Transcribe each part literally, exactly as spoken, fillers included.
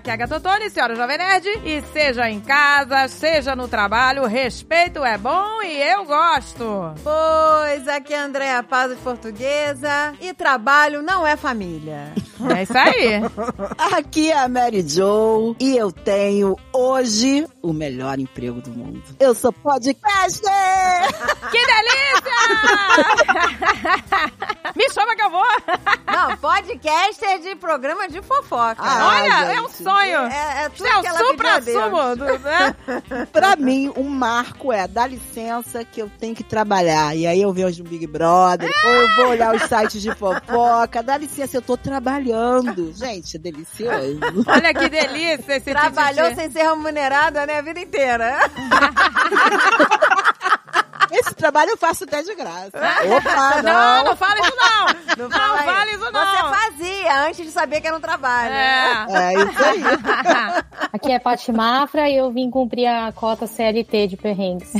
aqui é a Gatotone, senhora Jovem Nerd, e seja em casa, seja no trabalho, respeito é bom e eu gosto. Pois, aqui é a Andréa Paz, portuguesa, e trabalho não é família. É isso aí. Aqui é a Mary Jo, e eu tenho hoje o melhor emprego do mundo. Eu sou podcaster! Que delícia! Me chama que eu vou. Não, podcaster de programa de fofoca. Ah, olha, gente, é um sonho. É, é tudo é que o ela supra-sumo, né? Pra mim, um marco é, dá licença que eu tenho que trabalhar. E aí eu vejo o Big Brother, ou eu vou olhar os sites de fofoca. Dá licença, eu tô trabalhando. Gente, é delicioso. Olha que delícia esse Trabalhou tititi. sem ser remunerada, né, a vida inteira. Esse trabalho eu faço até de graça. Opa, não. Não, não fala isso não. Não, Não fala fala aí. isso não. Você fazia antes de saber que era um trabalho. É. É isso aí. Aqui é Paty Mafra e eu vim cumprir a cota C L T de perrengues.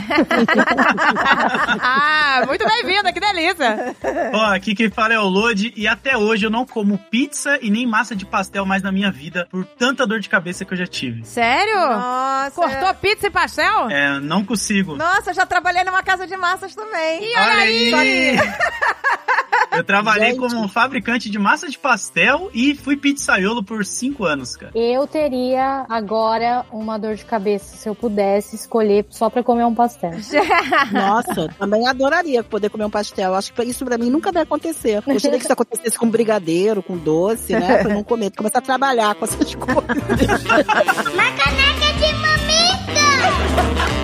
Ah, muito bem-vinda, que delícia. Ó, aqui quem fala é o Lodi e até hoje eu não como pizza e nem massa de pastel mais na minha vida por tanta dor de cabeça que eu já tive. Sério? Nossa. Cortou pizza e pastel? É, não consigo. Nossa, eu já trabalhei numa casa de massas também. E olha aí! Eu trabalhei Gente. como fabricante de massa de pastel e fui pizzaiolo por cinco anos, cara. Eu teria agora uma dor de cabeça se eu pudesse escolher só pra comer um pastel. Nossa, eu também adoraria poder comer um pastel. Acho que isso pra mim nunca vai acontecer. Eu gostaria que isso acontecesse com brigadeiro, com doce, né? Pra não comer, começar a trabalhar com essas coisas. Uma caneca de mamica!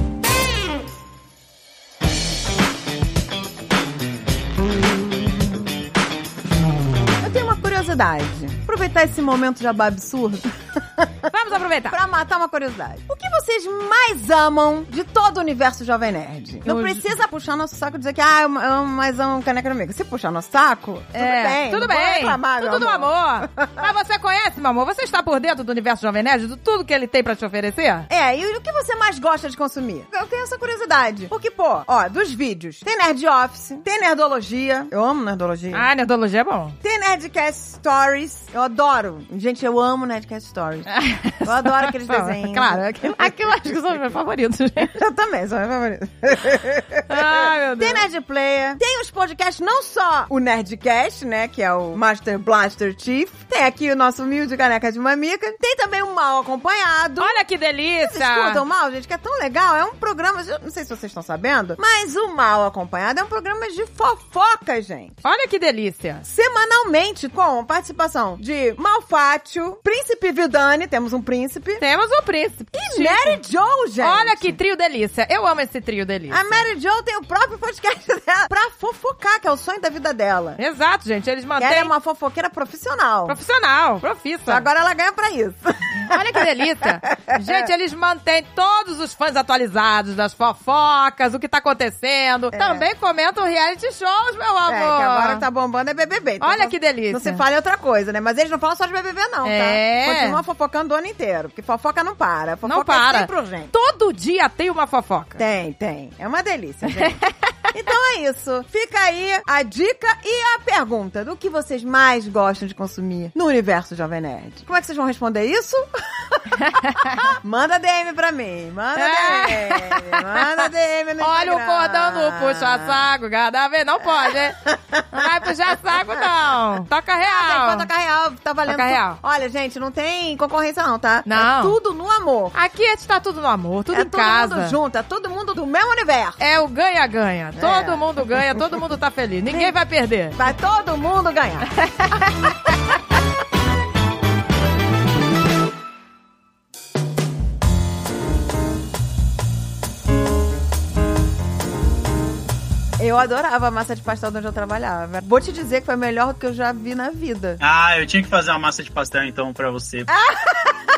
Eu tenho uma curiosidade. Aproveitar esse momento jabá absurdo Vamos aproveitar. pra matar uma curiosidade. O que vocês mais amam de todo o universo Jovem Nerd? Não Eu- precisa puxar nosso saco e dizer que ah, eu amo mais amo Caneca Amiga. Se puxar nosso saco, É, tudo bem. tudo não vou bem. reclamar, meu Tudo do amor. Mas você conhece, meu amor? Você está por dentro do universo Jovem Nerd, de tudo que ele tem pra te oferecer? É, e o que você mais gosta de consumir? Eu tenho essa curiosidade. Porque, pô, ó, dos vídeos, tem Nerd Office, tem Nerdologia. Eu amo Nerdologia. Ah, nerdologia é bom. Tem Nerdcast Stories. Eu adoro. Gente, eu amo Nerdcast Stories. Eu adoro aqueles desenhos. Claro, aquilo, aquilo acho que são os meus favoritos, gente. Eu também, são meus favoritos. Ai, meu Deus. Tem Nerd Player, tem os podcasts, não só o Nerdcast, né, que é o Master Blaster Chief, tem aqui o nosso humilde Caneca de Mamica, tem também o Mal Acompanhado. Olha que Vocês delícia. escutam o Mal, gente, que é tão legal, é um programa, eu não sei se vocês estão sabendo, mas o Mal Acompanhado é um programa de fofoca, gente. Olha que delícia. Semanalmente, com participação de Malfátio, Príncipe Vidani, temos um príncipe, Temos o príncipe. e Mary Jo, gente. Olha que trio delícia. Eu amo esse trio delícia. A Mary Jo tem o próprio podcast dela pra fofocar, que é o sonho da vida dela. Exato, gente. Eles E mantêm... ela é uma fofoqueira profissional. Profissional, profissa. Agora ela ganha pra isso. Olha que delícia. Gente, eles mantêm todos os fãs atualizados das fofocas, o que tá acontecendo. É. Também comentam reality shows, meu amor. É, que agora que tá bombando é B B B. Então Olha não- que delícia. Não se fala em outra coisa, né? Mas eles não falam só de B B B, não, É. tá? Continua fofocando o ano inteiro. Porque fofoca não para. Fofoca Não para. é sempre urgente. Todo dia tem uma fofoca. Tem, tem. É uma delícia, gente. Então é isso. Fica aí a dica e a pergunta do que vocês mais gostam de consumir no universo Jovem Nerd. Como é que vocês vão responder isso? Manda D M pra mim. Manda É. D M. Manda D M no Olha o Instagram. cordão do puxa-saco, cada vez. Não pode, hein? Não vai puxar saco, não. Toca Tem real. quanto toca real, tá valendo. Toca tu- real. Olha, gente, não tem concorrência não, tá? Não. É tudo no amor. Aqui está tudo no amor, tudo é em todo casa. mundo junto, é todo mundo do mesmo universo. É o ganha-ganha. Todo mundo ganha, todo mundo tá feliz. Ninguém vai perder. Vai todo mundo ganhar. Eu adorava a massa de pastel onde eu trabalhava. Vou te dizer que foi o melhor que eu já vi na vida. Ah, eu tinha que fazer uma massa de pastel então pra você.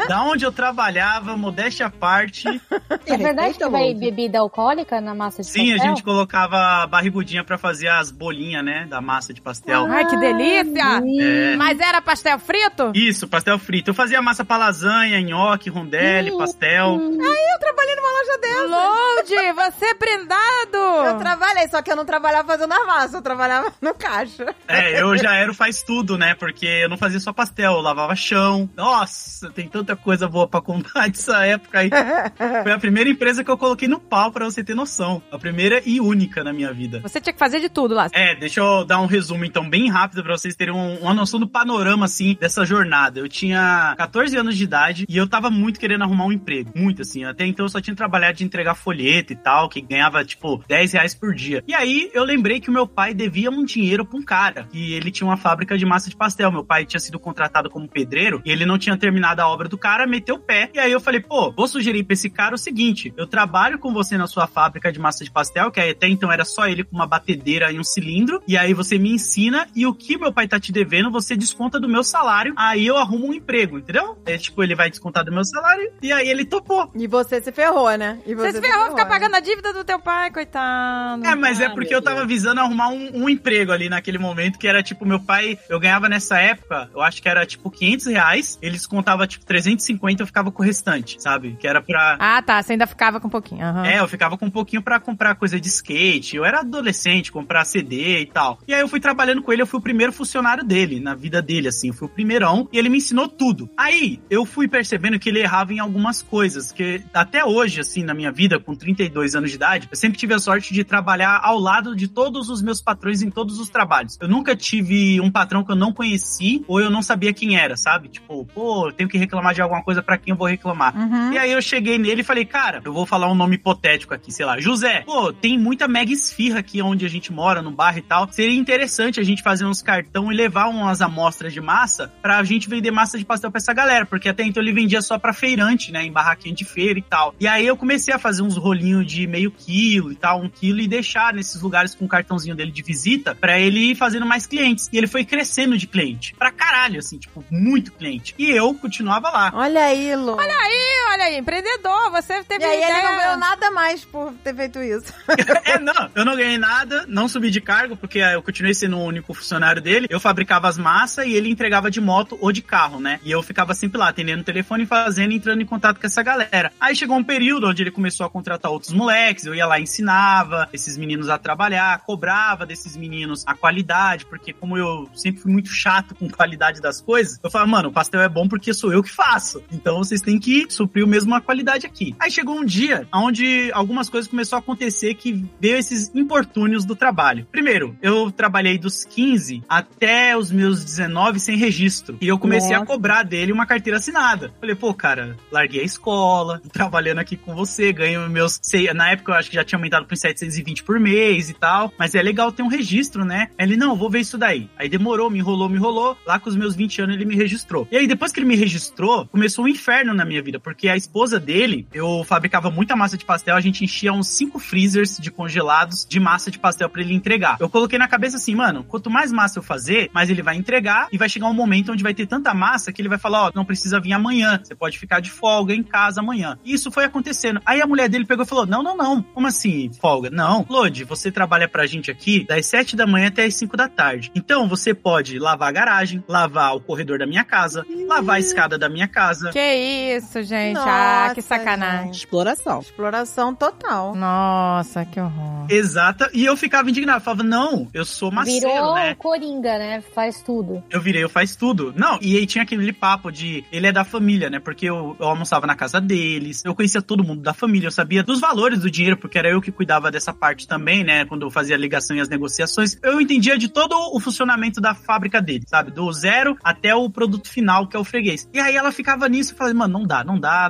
Da onde eu trabalhava, modéstia à parte. É verdade que Receita, vai Lu? bebida alcoólica na massa de Sim, pastel? a gente colocava barrigudinha pra fazer as bolinhas, né? Da massa de pastel. Ai, que delícia! É. Mas era pastel frito? Isso, pastel frito. Eu fazia massa pra lasanha, nhoque, rondelli, pastel. Eu trabalhei numa loja dessa. Load, você é prendado! Eu trabalhei, só que eu não trabalhava fazendo a massa, eu trabalhava no caixa. É, eu já era o faz tudo, né? Porque eu não fazia só pastel, eu lavava chão. Nossa, tem tanta coisa boa pra contar dessa época aí. Foi a primeira empresa que eu coloquei no pau, pra você ter noção. A primeira e única na minha vida. Você tinha que fazer de tudo lá. É, deixa eu dar um resumo, então, bem rápido pra vocês terem um- uma noção do panorama, assim, dessa jornada. Eu tinha catorze anos de idade e eu tava muito querendo arrumar um emprego. Muito, assim. Até então eu só tinha trabalhado de entregar folheto e tal, que ganhava, tipo, dez reais por dia. E aí eu lembrei que o meu pai devia um dinheiro pra um cara, que ele tinha uma fábrica de massa de pastel. Meu pai tinha sido contratado como pedreiro e ele não tinha terminado a obra do cara, meteu o pé. E aí eu falei, pô, vou sugerir pra esse cara o seguinte, eu trabalho com você na sua fábrica de massa de pastel, que até então era só ele com uma batedeira e um cilindro, e aí você me ensina, e o que meu pai tá te devendo, você desconta do meu salário, aí eu arrumo um emprego, entendeu? É, tipo, ele vai descontar do meu salário, e aí ele topou. E você se ferrou, né? E Você se ferrou, ficar pagando a dívida do teu pai, coitado. É, mas é Ah, porque meu eu tava Deus. visando arrumar um, um emprego ali naquele momento, que era tipo, meu pai, eu ganhava nessa época, eu acho que era tipo quinhentos reais, eles contavam tipo trezentos e cinquenta, eu ficava com o restante, sabe? Que era pra... Ah, tá, você ainda ficava com um pouquinho. aham. É, eu ficava com um pouquinho pra comprar coisa de skate. Eu era adolescente, comprar C D e tal. E aí eu fui trabalhando com ele, eu fui o primeiro funcionário dele, na vida dele, assim. Eu fui o primeirão e ele me ensinou tudo. Aí eu fui percebendo que ele errava em algumas coisas, que até hoje, assim, na minha vida, com trinta e dois anos de idade, eu sempre tive a sorte de trabalhar ao lado de todos os meus patrões em todos os trabalhos. Eu nunca tive um patrão que eu não conheci ou eu não sabia quem era, sabe? Tipo, pô, eu tenho que reclamar de alguma coisa, pra quem eu vou reclamar? Uhum. E aí eu cheguei nele e falei, cara, eu vou falar um nome hipotético aqui, sei lá, José, pô, tem muita mega esfirra aqui onde a gente mora, no bairro e tal. Seria interessante a gente fazer uns cartão e levar umas amostras de massa pra gente vender massa de pastel pra essa galera, porque até então ele vendia só pra feirante, né, em barraquinha de feira e tal. E aí eu comecei a fazer uns rolinhos de meio quilo e tal, um quilo, e deixar nesses lugares com o cartãozinho dele de visita pra ele ir fazendo mais clientes. E ele foi crescendo de cliente, pra caralho, assim, tipo, muito cliente. E eu continuava lá. Olha aí, Lu. Olha aí, olha aí, empreendedor, você teve E aí ideia. ele não ganhou nada mais por ter feito isso. É, não, eu não ganhei nada, não subi de cargo, porque eu continuei sendo o único funcionário dele. Eu fabricava as massas e ele entregava de moto ou de carro, né? E eu ficava sempre lá, atendendo o telefone, fazendo, entrando em contato com essa galera. Aí chegou um período onde ele começou a contratar outros moleques, eu ia lá e ensinava esses meninos a trabalhar, cobrava desses meninos a qualidade, porque como eu sempre fui muito chato com qualidade das coisas, eu falava, mano, o pastel é bom porque sou eu que faço. Então vocês têm que suprir o mesmo a qualidade aqui. Aí chegou um dia onde algumas coisas começaram a acontecer que veio esses importúnios do trabalho. Primeiro, eu trabalhei dos quinze até os meus dezenove sem registro. E eu comecei Nossa. a cobrar dele uma carteira assinada. Falei, pô, cara, larguei a escola, tô trabalhando aqui com você, ganho meus... Sei, na época eu acho que já tinha aumentado por setecentos e vinte por mês e tal, mas é legal ter um registro, né? Ele, não, vou ver isso daí. Aí demorou, me enrolou, me enrolou. Lá com os meus vinte anos ele me registrou. E aí depois que ele me registrou, começou um inferno na minha vida, porque a esposa dele, eu fabricava muita massa de pastel, a gente enchia uns cinco freezers de congelados de massa de pastel pra ele entregar. Eu coloquei na cabeça assim, mano, quanto mais massa eu fazer, mais ele vai entregar e vai chegar um momento onde vai ter tanta massa que ele vai falar, ó, não precisa vir amanhã, você pode ficar de folga em casa amanhã. E isso foi acontecendo. Aí a mulher dele pegou e falou, não, não, não, como assim folga? Não, Lodi, você trabalha pra gente aqui das sete da manhã até as cinco da tarde. Então você pode lavar a garagem, lavar o corredor da minha casa, lavar a escada da minha casa. Que isso, gente. Nossa, ah, que sacanagem. gente. Exploração. Exploração total. Nossa, que horror. Exata, e eu ficava indignado, falava, não, eu sou maceiro, Virou né? coringa, né? Faz tudo. Eu virei, eu faz tudo. Não, e aí tinha aquele papo de, ele é da família, né? Porque eu, eu almoçava na casa deles, eu conhecia todo mundo da família, eu sabia dos valores do dinheiro, porque era eu que cuidava dessa parte também, né? Quando eu fazia a ligação e as negociações, eu entendia de todo o funcionamento da fábrica dele, sabe? Do zero até o produto final, que é o freguês. E aí ela ficava nisso, eu falei, mano, não dá, não dá,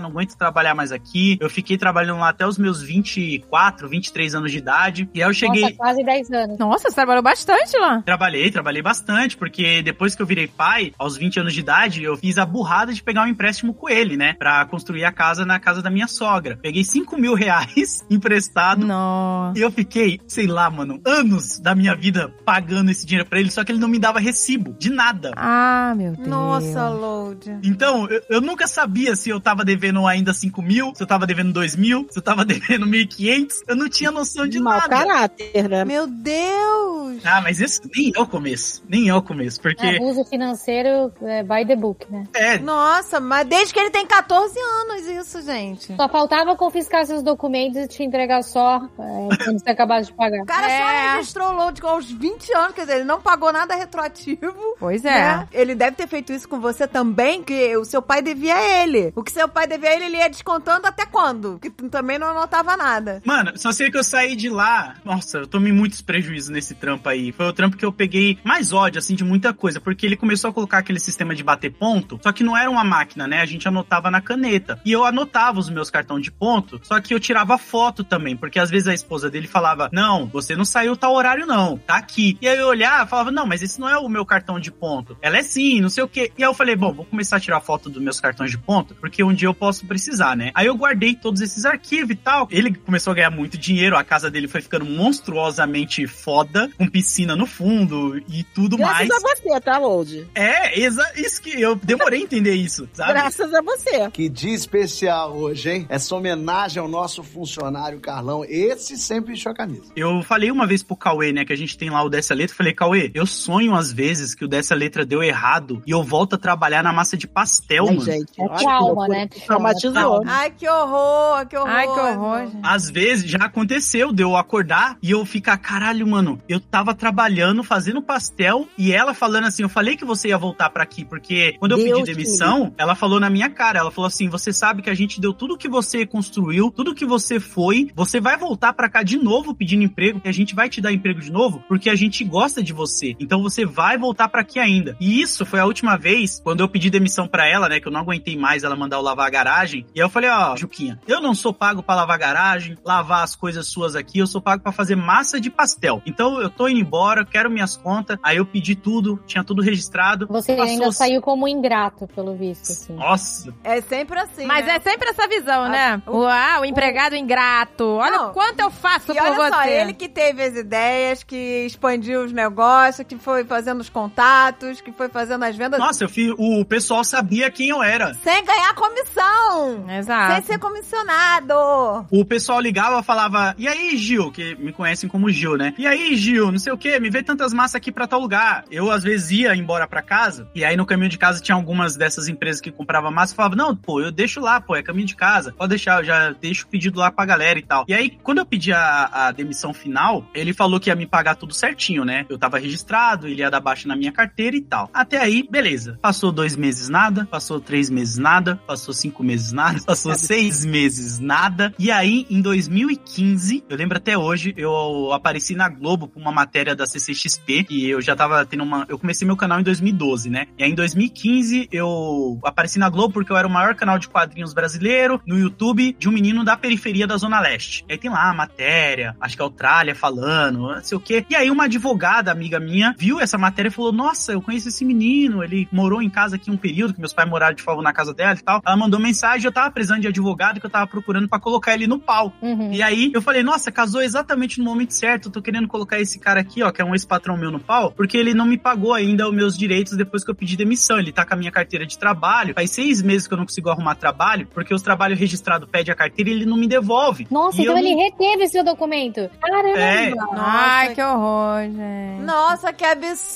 não aguento trabalhar mais aqui. Eu fiquei trabalhando lá até os meus vinte e quatro, vinte e três anos de idade. E aí eu cheguei... Nossa, quase dez anos. Nossa, você trabalhou bastante lá. Trabalhei, trabalhei bastante, porque depois que eu virei pai, aos vinte anos de idade, eu fiz a burrada de pegar um empréstimo com ele, né? Pra construir a casa na casa da minha sogra. Peguei cinco mil reais emprestado. Nossa. E eu fiquei, sei lá, mano, anos da minha vida pagando esse dinheiro pra ele, só que ele não me dava recibo de nada. Ah, meu Deus. Nossa, Load. Então, eu, eu nunca sabia se eu tava devendo ainda cinco mil, se eu tava devendo dois mil, se eu tava devendo mil e quinhentos. Eu não tinha noção de Mau nada. caráter, né? Meu Deus. Ah, mas isso nem é o começo. Nem é o começo, porque... Abuso financeiro é by the book, né? É, Nossa, mas desde que ele tem catorze anos isso, gente. Só faltava confiscar seus documentos e te entregar só é, quando você acabasse de pagar. O cara É. só registrou o Load aos vinte anos, quer dizer, ele não pagou nada retroativo. Pois é. Né? Ele deve ter feito isso com você também, que o seu pai devia a ele. O que seu pai devia a ele, ele ia descontando até quando? Que tu também não anotava nada. mano, só sei que eu saí de lá. Nossa, eu tomei muitos prejuízos nesse trampo aí. Foi o trampo que eu peguei mais ódio, assim, de muita coisa. Porque ele começou a colocar aquele sistema de bater ponto. Só que não era uma máquina, né? A gente anotava na caneta. E eu anotava os meus cartões de ponto. Só que eu tirava foto também. Porque às vezes a esposa dele falava: não, você não saiu tal horário, não. Tá aqui. E aí eu olhava e falava: não, mas esse não é o meu cartão de ponto. Ela é sim, não sei o quê. E aí eu falei: bom, vou começar a tirar foto dos meus cartões de ponto. Porque um dia eu posso precisar, né? Aí eu guardei todos esses arquivos e tal. Ele começou a ganhar muito dinheiro. A casa dele foi ficando monstruosamente foda. Com piscina no fundo e tudo Graças mais. a você, tá, Load? É, exa isso que eu demorei a entender isso, sabe? Graças a você. Que dia especial hoje, hein? Essa homenagem ao nosso funcionário Carlão. Esse sempre encheu a camisa. Eu falei uma vez pro Cauê, né, que a gente tem lá o Dessa Letra, falei: Cauê, eu sonho às vezes que o Dessa Letra deu errado e eu volto a trabalhar na massa de pastel, Ai, mano. gente, É olha que trauma, loucura. né? Traumatizou. Ai, que horror, que horror. Ai, que horror, gente. Às vezes já aconteceu de eu acordar e eu ficar: caralho, mano, eu tava trabalhando, fazendo pastel, e ela falando assim: eu falei que você ia voltar pra aqui, porque quando eu Deus pedi demissão, ela falou na minha cara, ela falou assim: você sabe que a gente deu tudo que você construiu, tudo que você foi, você vai voltar pra cá de novo pedindo emprego, que a gente vai te dar emprego de novo, porque a gente gosta de você, então você vai voltar pra aqui ainda. E isso foi a última vez, quando eu pedi demissão pra ela, né, que eu não aguentei mais ela mandar eu lavar a garagem, e aí eu falei: ó, Juquinha, eu não sou pago pra lavar a garagem, lavar as coisas suas aqui, eu sou pago pra fazer massa de pastel, então eu tô indo embora, quero minhas contas. Aí eu pedi tudo, tinha tudo registrado. Você Passou- ainda saiu como ingrato, pelo visto, assim. Nossa, É sempre assim, Mas né? é sempre essa visão, né? O, ah, o empregado ingrato. Olha Não. o quanto eu faço E por olha você. só, ele que teve as ideias, que expandiu os negócios, que foi fazendo os contatos, que foi fazendo as vendas nossa, eu fiz, o pessoal sabia quem eu era. sem ganhar comissão. Exato. Sem ser comissionado. O pessoal ligava e falava: e aí, Gil? Que me conhecem como Gil, né? E aí, Gil, não sei o que, me vê tantas massas aqui pra tal lugar. Eu, às vezes, ia embora pra casa, e aí no caminho de casa tinha algumas dessas empresas que compravam massa e falava: não, pô, eu deixo lá, pô, é caminho de casa, pode deixar, eu já deixo o pedido lá pra galera e tal. E aí, quando eu pedi a, a demissão final, ele falou que ia me pagar tudo certinho, né? Eu tava registrado, ele ia dar baixa na minha carteira e tal. Até aí, beleza. Passou dois meses nada, passou três meses nada, passou cinco meses nada, passou seis meses nada. E aí, em dois mil e quinze, eu lembro até hoje, eu apareci na Globo com uma matéria da C C X P, que eu já tava tendo uma... Eu comecei meu canal em dois mil e doze, né? E aí, em dois mil e quinze, eu apareci na Globo porque eu era o maior canal de quadrinhos brasileiro no YouTube de um menino da periferia da Zona Leste. E aí tem lá a matéria, acho que é o Tralha falando, não sei o quê. E aí uma advogada, amiga minha, viu essa matéria e falou: nossa, eu conheço esse menino, ele morou em casa aqui um período, que meus pais moraram de favor na casa dela e tal. Ela mandou mensagem, eu tava precisando de advogado, que eu tava procurando pra colocar ele no pau. Uhum. E aí eu falei: nossa, casou exatamente no momento certo, eu tô querendo colocar esse cara aqui, ó, que é um ex-patrão meu no pau, porque ele não me pagou ainda os meus direitos depois que eu pedi demissão. Ele tá com a minha carteira de trabalho, faz seis meses que eu não consigo arrumar trabalho, porque os trabalhos registrados pedem a carteira e ele não me devolve. Nossa, E então eu ele não- reteve seu documento. Caramba! É. Ai, que horror, gente. Nossa, que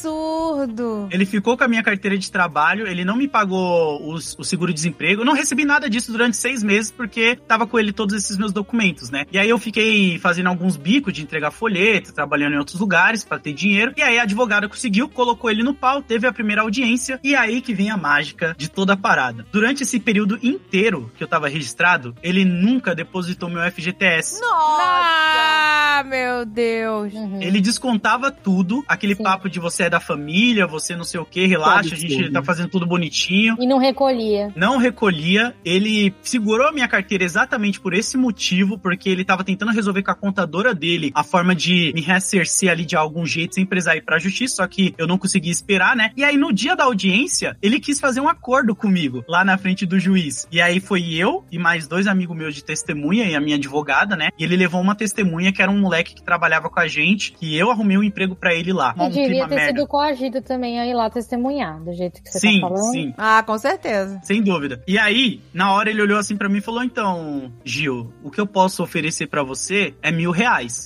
absurdo. Ele ficou com a minha carteira de trabalho, ele não me pagou os, o seguro-desemprego, eu não recebi nada disso durante seis meses, porque tava com ele todos esses meus documentos, né? E aí eu fiquei fazendo alguns bicos de entregar folheto, trabalhando em outros lugares pra ter dinheiro, e aí a advogada conseguiu, colocou ele no pau, teve a primeira audiência, e aí que vem a mágica de toda a parada. Durante esse período inteiro que eu tava registrado, ele nunca depositou meu F G T S. Nossa. Ah, Ah, meu Deus. Uhum. Ele descontava tudo, aquele Sim. papo de você é da família, você não sei o que, relaxa, a gente absurdo. tá fazendo tudo bonitinho. E não recolhia. Não recolhia, ele segurou a minha carteira exatamente por esse motivo, porque ele tava tentando resolver com a contadora dele a forma de me ressarcir ali de algum jeito sem precisar ir pra justiça, só que eu não consegui esperar, né? E aí no dia da audiência, ele quis fazer um acordo comigo, lá na frente do juiz. E aí foi eu e mais dois amigos meus de testemunha e a minha advogada, né? E ele levou uma testemunha que era um moleque que trabalhava com a gente, que eu arrumei um emprego pra ele lá. E Um devia clima ter merda. sido coagido também a ir lá testemunhar, do jeito que você Sim, tá falando. sim. Ah, com certeza. Sem dúvida. E aí, na hora ele olhou assim pra mim e falou, então, Gil, o que eu posso oferecer pra você é mil reais.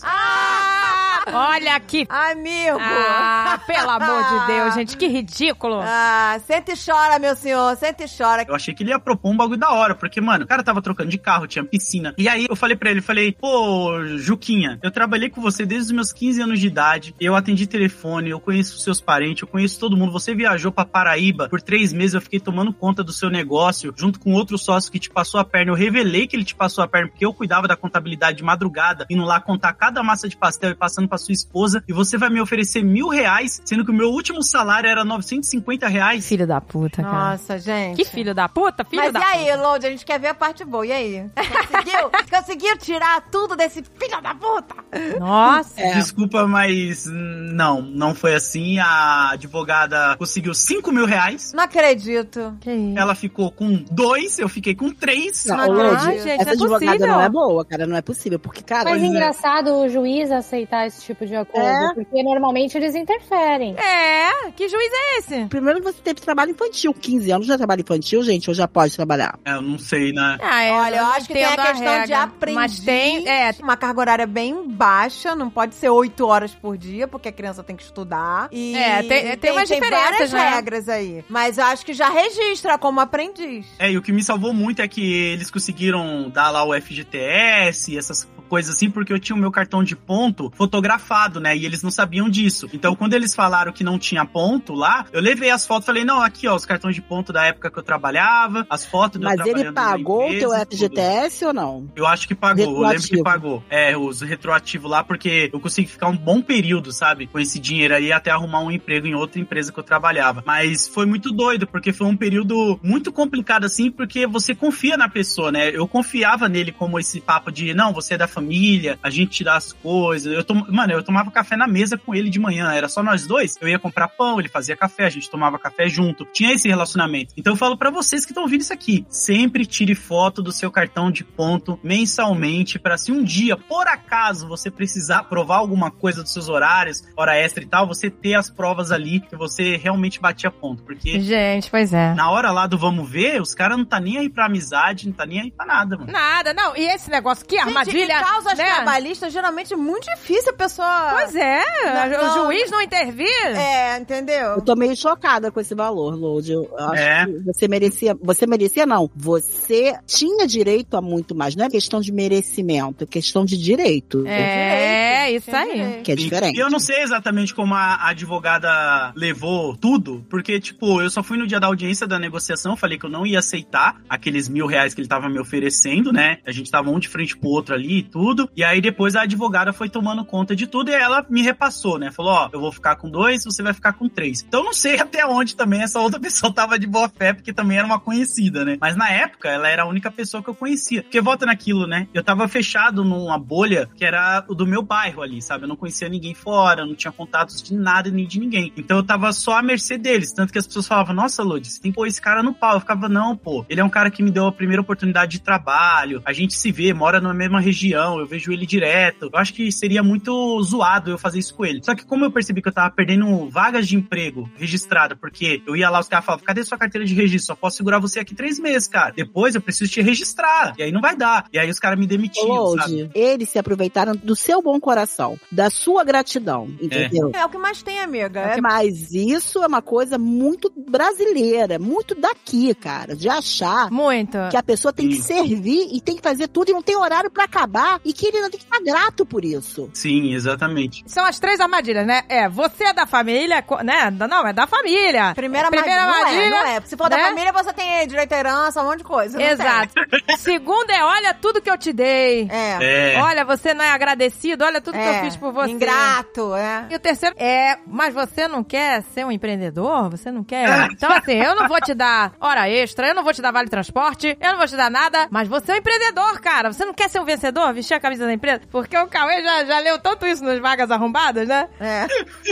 Ah, olha aqui. Amigo. Ah, pelo amor de Deus, gente, que ridículo. Ah, senta e chora, meu senhor, senta e chora. Eu achei que ele ia propor um bagulho da hora, porque, mano, o cara tava trocando de carro, tinha piscina. E aí eu falei pra ele, falei, pô, Juquinha, eu trabalhei com você desde os meus quinze anos de idade, eu atendi telefone, eu conheço seus parentes, eu conheço todo mundo. Você viajou pra Paraíba por três meses, eu fiquei tomando conta do seu negócio, junto com outro sócio que te passou a perna. Eu revelei que ele te passou a perna, porque eu cuidava da contabilidade de madrugada, indo lá contar cada massa de pastel e passando pra sua esposa, e você vai me oferecer mil reais, sendo que o meu último salário era novecentos e cinquenta reais. Filho da puta, cara. Nossa, gente. Que filho da puta, filho Mas da e aí, puta. Lodi, a gente quer ver a parte boa. E aí? Conseguiu? Conseguiu tirar tudo desse filho da puta? Nossa. É. Desculpa, mas não, não foi assim. A advogada conseguiu cinco mil reais. Não acredito. Que isso? Ela ficou com dois, eu fiquei com três. Não, Não, ô, Lodi, gente, essa não é advogada possível. não é boa, cara, não é possível. Porque, cara, Mas é Pois é. engraçado o juiz aceitar esse tipo de acordo, É. porque normalmente eles interferem. É, que juiz é esse? primeiro você teve trabalho infantil. quinze anos já é trabalho infantil, gente, ou já pode trabalhar? É, eu não sei, né? Ah, é, Olha, eu não acho que tem a entendo questão de regra, aprendiz. Mas tem, é, Uma carga horária bem baixa, não pode ser oito horas por dia, porque a criança tem que estudar. E É, tem- tem umas diferenças, várias né? regras aí. Mas eu acho que já registra como aprendiz. É, e o que me salvou muito é que eles conseguiram dar lá o F G T S, essas coisas assim, porque eu tinha o meu cartão de ponto fotografado, né? E eles não sabiam disso. Então, quando eles falaram que não tinha ponto lá, eu levei as fotos, falei, não, aqui, ó, os cartões de ponto da época que eu trabalhava, as fotos de eu Mas ele trabalhando na pagou o teu empresa, F G T tudo. S ou não? Eu acho que pagou, eu lembro que Retroativo. pagou. É, os retroativos lá, porque eu consegui ficar um bom período, sabe? Com esse dinheiro aí, até arrumar um emprego em outra empresa que eu trabalhava. Mas foi muito doido, porque foi um período muito complicado, assim, porque você confia na pessoa, né? Eu confiava nele como esse papo de, não, você é da família, a gente te dá as coisas. Eu tom... Mano, eu tomava café na mesa com ele de manhã, era só nós dois. Eu ia comprar pão, ele fazia café, a gente tomava café junto. Tinha esse relacionamento. Então eu falo pra vocês que estão ouvindo isso aqui, sempre tire foto do seu cartão de ponto mensalmente, pra se um dia, por acaso, você precisar provar alguma coisa dos seus horários, hora extra e tal, você ter as provas ali que você realmente batia ponto. Porque gente, pois é. na hora lá do vamos ver, os caras não tá nem aí pra amizade, não tá nem aí pra nada, mano. Nada, não. E esse negócio, que armadilha, Gente, em causas né? trabalhistas, geralmente é muito difícil a pessoa... Pois é, Não, o não. juiz não intervir. É, entendeu? Eu tô meio chocada com esse valor, Lodi. Eu acho É. que você merecia. Você merecia, não. Você tinha direito a muito mais. Não é questão de merecimento, é questão de direito. É, direito, isso tem aí. direito. Que é diferente. E eu não sei exatamente como a advogada levou tudo, porque, tipo, eu só fui no dia da audiência da negociação, falei que eu não ia aceitar aqueles mil reais que ele tava me oferecendo, né? A gente tava um de frente pro outro ali e tudo. E aí depois a advogada foi tomando conta de tudo e ela me repassou, né? Falou, ó, eu vou ficar com dois, você vai ficar com três. Então eu não sei até onde também essa outra pessoa tava de boa fé, porque também era uma conhecida, né? Mas na época, ela era a única pessoa que eu conhecia. Porque volta naquilo, né? Eu tava fechado numa bolha que era o do meu bairro ali, sabe? Eu não conhecia ninguém fora, não tinha contatos de nada nem de ninguém. Então eu tava só à mercê deles. Tanto que as pessoas falavam, nossa, Lodi, você tem que pôr esse cara no pau. Eu ficava, não, pô. Ele é um cara que me deu a primeira oportunidade de trabalho. A gente se vê, mora na mesma região. Eu vejo ele direto. Eu acho que seria muito zoado eu fazer isso com ele. Só que como eu percebi que eu tava perdendo vagas de emprego registrada, porque eu ia lá, os caras falavam, cadê sua carteira de registro? Só posso segurar você aqui três meses, cara. Depois eu preciso te registrar. E aí não vai dar. E aí os caras me demitiam, Lodi, sabe? eles se aproveitaram do seu bom coração, da sua gratidão, entendeu? É o que mais tem, amiga. É Mas isso é uma coisa muito brasileira, muito daqui, cara, de achar Muito. que a pessoa tem que Sim. servir e tem que fazer tudo e não tem horário pra acabar e que ele não tem que estar grato por isso. Sim, exatamente. São as três armadilhas, né? É, você é da família, co- né? Não, é da família. Primeira, Primeira armadilha, armadilha, não é, não é. Se for da né? família, você tem direito à herança, um monte de coisa. não Exato. Segunda é, olha tudo que eu te dei. tem. É. É. Olha, você não é agradecido, olha tudo que eu fiz por você. Ingrato, é. E o terceiro é, mas você não quer ser um empreendedor? Você não quer? Então assim, eu não vou te dar hora extra, eu não vou te dar vale transporte, eu não vou te dar nada, mas você é um empreendedor, cara. Você não quer ser um vencedor? Vestir a camisa da empresa? Porque o Cauê já, já leu tanto isso nas vagas arrombadas, né? É.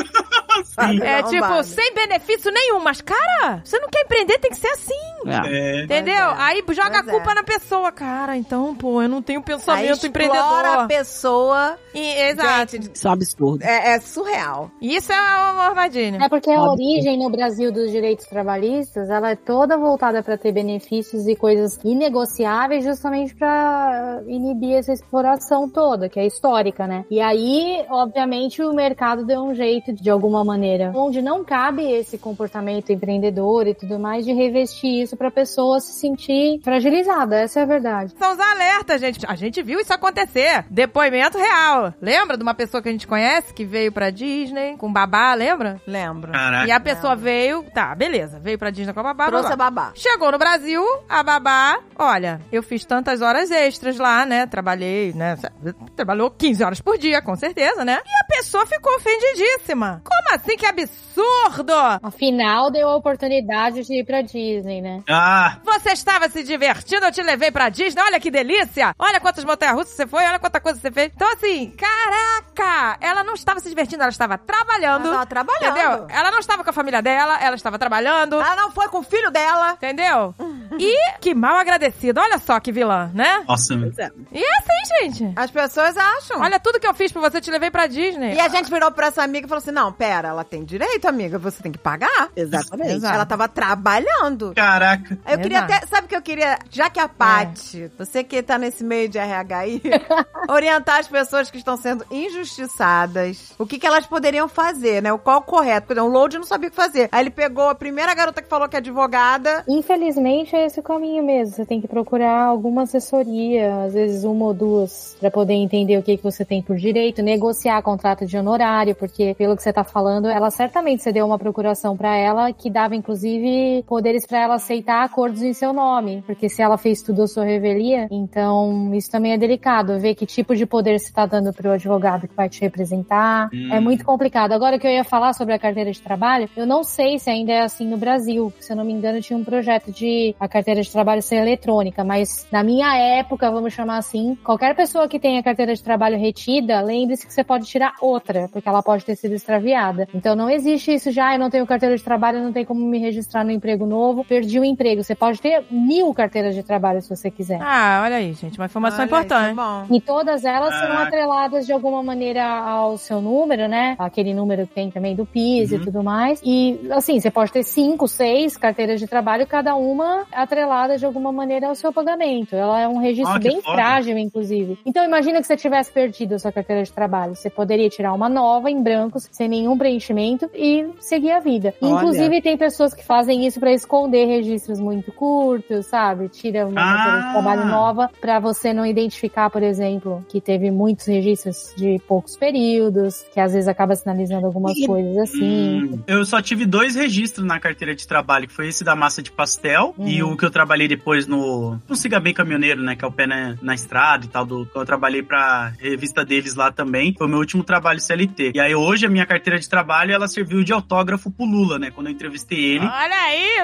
É tipo, sem benefício nenhum, mas cara, você não quer empreender, tem que ser assim. É. Entendeu? é. Aí joga Pois a culpa é. na pessoa. Cara, então, pô, eu não tenho pensamento Aí empreendedor. explora a pessoa. E, exato. Gente, Isso é um absurdo. é, é surreal. Isso é uma armadilha. É porque a origem no Brasil dos direitos trabalhistas, ela é toda voltada para ter benefícios e coisas inegociáveis justamente para inibir essa exploração toda, que é histórica, né? E aí, obviamente, o mercado deu um jeito, de alguma maneira, onde não cabe esse comportamento empreendedor e tudo mais, de revestir isso pra pessoa se sentir fragilizada. Essa é a verdade. São os alertas, gente. A gente viu isso acontecer. Depoimento real. Lembra de uma pessoa que a gente conhece que veio pra Disney com babá, lembra? Lembro. Caraca. E a pessoa veio, tá, beleza, veio pra Disney com a babá. Trouxe babá. a babá. Chegou no Brasil, a babá, olha, eu fiz tantas horas extras lá, né? Trabalhei, né? Trabalhou quinze horas por dia, com certeza, né? E a pessoa ficou ofendidíssima. Como assim? Que absurdo! Afinal, deu a oportunidade de ir pra Disney, né? Ah, Você estava se divertindo, eu te levei pra Disney, olha que delícia! Olha quantas montanhas-russas você foi, olha quanta coisa você fez. Então, assim, caraca! Ela não estava se divertindo, ela estava trabalhando. Ela tava trabalhando. Entendeu? Ela não estava com a família dela, ela estava trabalhando. Ela não foi com o filho dela. Entendeu? E que mal agradecida. Olha só que vilã, né? nossa. Pois é. E é assim, gente. As pessoas acham. Olha tudo que eu fiz pra você, te levei pra Disney. E a gente virou pra essa amiga e falou assim, não, pera, ela tem direito, amiga, você tem que pagar. Exatamente. Exato. Ela tava trabalhando. Caraca. Eu queria Exato. até, sabe o que eu queria? Já que a Paty, você que tá nesse meio de R H aí, orientar as pessoas que estão sendo injustiçadas, o que que elas poderiam fazer, né? O qual o correto. Porque o Load não sabia o que fazer. Aí ele pegou a primeira garota que falou que é advogada. Infelizmente, é esse o caminho mesmo. Você tem que procurar alguma assessoria, às vezes uma ou duas, pra poder entender o que, que você tem por direito, negociar contrato de honorário, porque pelo que você tá falando, ela certamente cedeu uma procuração pra ela que dava, inclusive, poderes pra ela aceitar acordos em seu nome, porque se ela fez tudo a sua revelia, então isso também é delicado, ver que tipo de poder você tá dando pro advogado que vai te representar. Hum. É muito complicado. Agora que eu ia falar sobre a carteira de trabalho, eu não sei se ainda é assim no Brasil. Se eu não me engano, tinha um projeto de a carteira de trabalho ser eletrônica, mas na minha época, vamos chamar assim, qualquer pessoa que tenha carteira de trabalho retida, lembre-se que você pode tirar outra, porque ela pode ter sido extraviada. Então não existe isso já, eu não tenho carteira de trabalho, eu não tenho como me registrar no emprego novo, perdi o emprego. Você pode ter mil carteiras de trabalho se você quiser. Ah, olha aí, gente, uma informação Olha, importante. isso é bom. E todas elas serão Ah. atreladas de alguma maneira ao seu número, né? Aquele número que tem também do P I S Uhum. e tudo mais. E, assim, você pode ter cinco, seis carteiras de trabalho, cada uma atrelada de alguma maneira ao seu pagamento. Ela é um registro Ah, que bem foda. frágil, inclusive. Então, imagina que você tivesse perdido a sua carteira de trabalho. Você poderia tirar uma nova, em brancos, sem nenhum preenchimento e seguir a vida. Olha. Inclusive, tem pessoas que fazem isso pra esconder registros muito curtos, sabe? Tira uma Ah. carteira de trabalho nova pra você não identificar, por exemplo, que teve muitos registros de poucos períodos, que às vezes acaba sinalizando algumas E- coisas assim. Hum, eu só tive dois registros na carteira de trabalho, que foi esse da massa de pastel Uhum. e o que eu trabalhei depois no, no Siga Bem Caminhoneiro, né, que é o pé na, na estrada e tal, do, que eu trabalhei pra revista deles lá também, foi o meu último trabalho C L T. E aí hoje a minha carteira de trabalho, ela serviu de autógrafo pro Lula, né, quando eu entrevistei ele. Olha aí,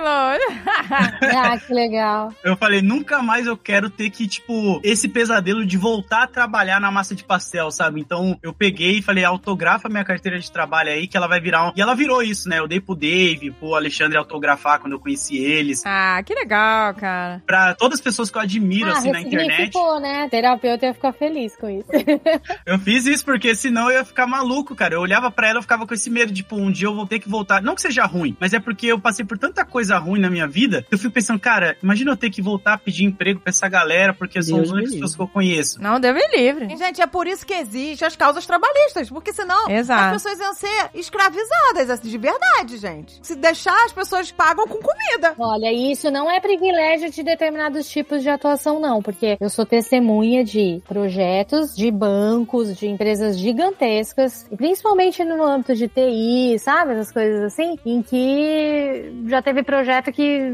Lu. Ah, que legal. Eu falei, nunca mais eu quero ter que, tipo, esse pesadelo de voltar a trabalhar na massa de pastel, sabe? Então, eu peguei e falei, autografa minha carteira de trabalho aí, que ela vai virar um... E ela virou isso, né? Eu dei pro Dave, pro Alexandre autografar quando eu conheci eles. Ah, que legal, cara. Pra todas as pessoas que eu admiro, Ah, assim, na internet. ressignificou, né? Terapeuta ia ficar feliz com isso. Eu fiz isso porque senão eu ia ficar maluco, cara. Eu olhava pra ela, eu ficava com esse medo, tipo, um dia eu vou ter que voltar. Não que seja ruim, mas é porque eu passei por tanta coisa ruim na minha vida, que eu fico pensando, cara, imagina eu ter que voltar a pedir emprego pra essa galera, porque são Deus as me únicas livre. pessoas que eu conheço. Não, Deus me livre. E, gente, é por isso que existem as causas trabalhistas, porque senão Exato. as pessoas iam ser escravizadas, assim, de verdade, gente. Se deixar, as pessoas pagam com comida. Olha, isso não é privilégio de determinados tipos de atuação, não, porque eu sou testemunha de projetos, de bancos, de empresas gigantescas, e principalmente no âmbito de T I, sabe? Essas coisas assim, em que já teve projeto que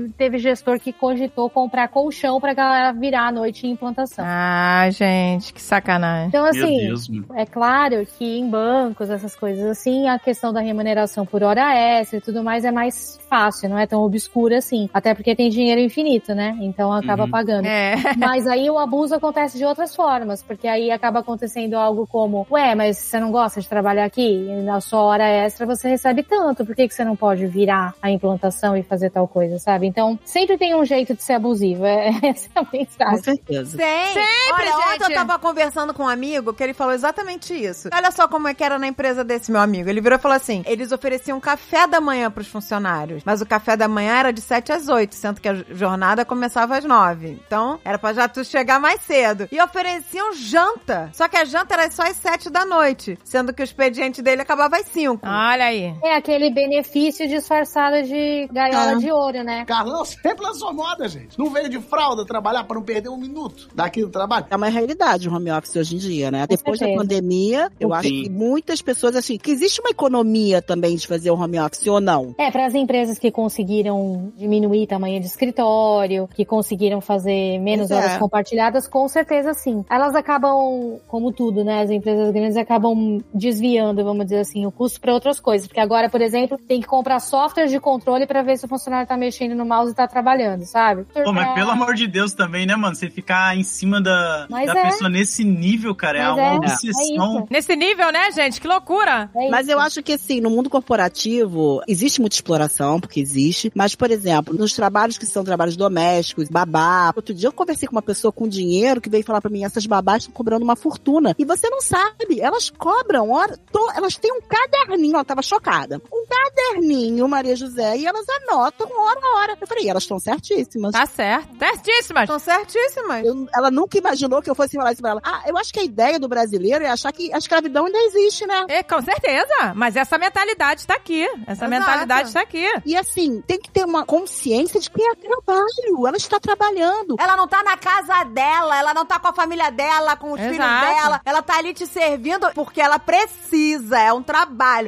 teve, teve gestor que cogitou comprar colchão pra galera virar à noite em implantação. Ah, gente, que sacanagem. Então, assim, Meu Deus, mano. é claro que em bancos, essas coisas assim, a questão da remuneração por hora extra e tudo mais é mais fácil, não é tão obscura assim. Até porque tem dinheiro infinito, né? Então acaba Uhum. pagando. É. Mas aí o abuso acontece de outras formas, porque aí acaba acontecendo algo como, ué, mas você não gosta de trabalhar aqui? E na sua hora extra você recebe tanto, por que, que você não pode virar a implantação e fazer tal coisa, sabe? Então, sempre tem um jeito de ser abusivo, é essa é a Com mensagem. certeza. Tem. Sempre, Olha, ontem gente. eu tava conversando com um amigo que ele falou exatamente isso. Olha só como é que era na empresa desse meu amigo. Ele virou e falou assim, eles ofereciam café da manhã pros funcionários, mas o café da manhã era de sete às oito, sendo que a jornada começava às nove. Então, era pra já tu chegar mais cedo. E ofereciam janta. Só que a janta era só às sete da noite, sendo que o expediente dele acabava às cinco. Olha aí. É aquele benefício disfarçado de gaiola Ah. de ouro, né? Carlão sempre lançou moda, gente. Não veio de fralda trabalhar pra não perder um minuto daqui do trabalho. É uma realidade o home office hoje em dia, né? Depois da certeza. pandemia, eu acho Sim. que muitas pessoas, assim, que existe uma economia também de fazer o home office ou não. É, para as empresas que conseguiram diminuir o tamanho de escritório, que conseguiram fazer menos Pois é. horas compartilhadas, com certeza sim. Elas acabam, como tudo, né? As empresas grandes acabam desviando, vamos dizer assim, o custo para outras coisas. Porque agora, por exemplo, tem que comprar software de controle para ver se o funcionário tá mexendo no mouse e tá trabalhando, sabe? Pô, mas Pra- pelo amor de Deus também, né, mano? Você ficar em cima da, Mas da é. pessoa nesse nível, cara, é Mas uma é, é obsessão. isso. Nesse nível, né, gente? Que loucura. É Mas isso. eu acho que, assim, no mundo corporativo, existe muita exploração, porque existe. Mas, por exemplo, nos trabalhos que são trabalhos domésticos, babá. Outro dia eu conversei com uma pessoa com dinheiro que veio falar pra mim, essas babás estão cobrando uma fortuna. E você não sabe, elas cobram, hora, to- elas têm um caderninho, ela tava chocada. Um caderninho, Maria José, e elas anotam hora a hora. Eu falei, elas estão certíssimas. Tá certo. Certíssimas. Estão certíssimas. Eu- ela nunca imaginou que eu fosse falar isso pra ela. Ah, eu acho que a ideia do brasileiro é achar que a escravidão ainda existe, né? É, com certeza. Mas essa mentalidade tá aqui. Essa Exato. mentalidade tá aqui. E assim, tem que ter uma consciência de que é trabalho. Ela está trabalhando. Ela não tá na casa dela, ela não tá com a família dela, com os Exato. filhos dela. Ela tá ali te servindo porque ela precisa, é um trabalho.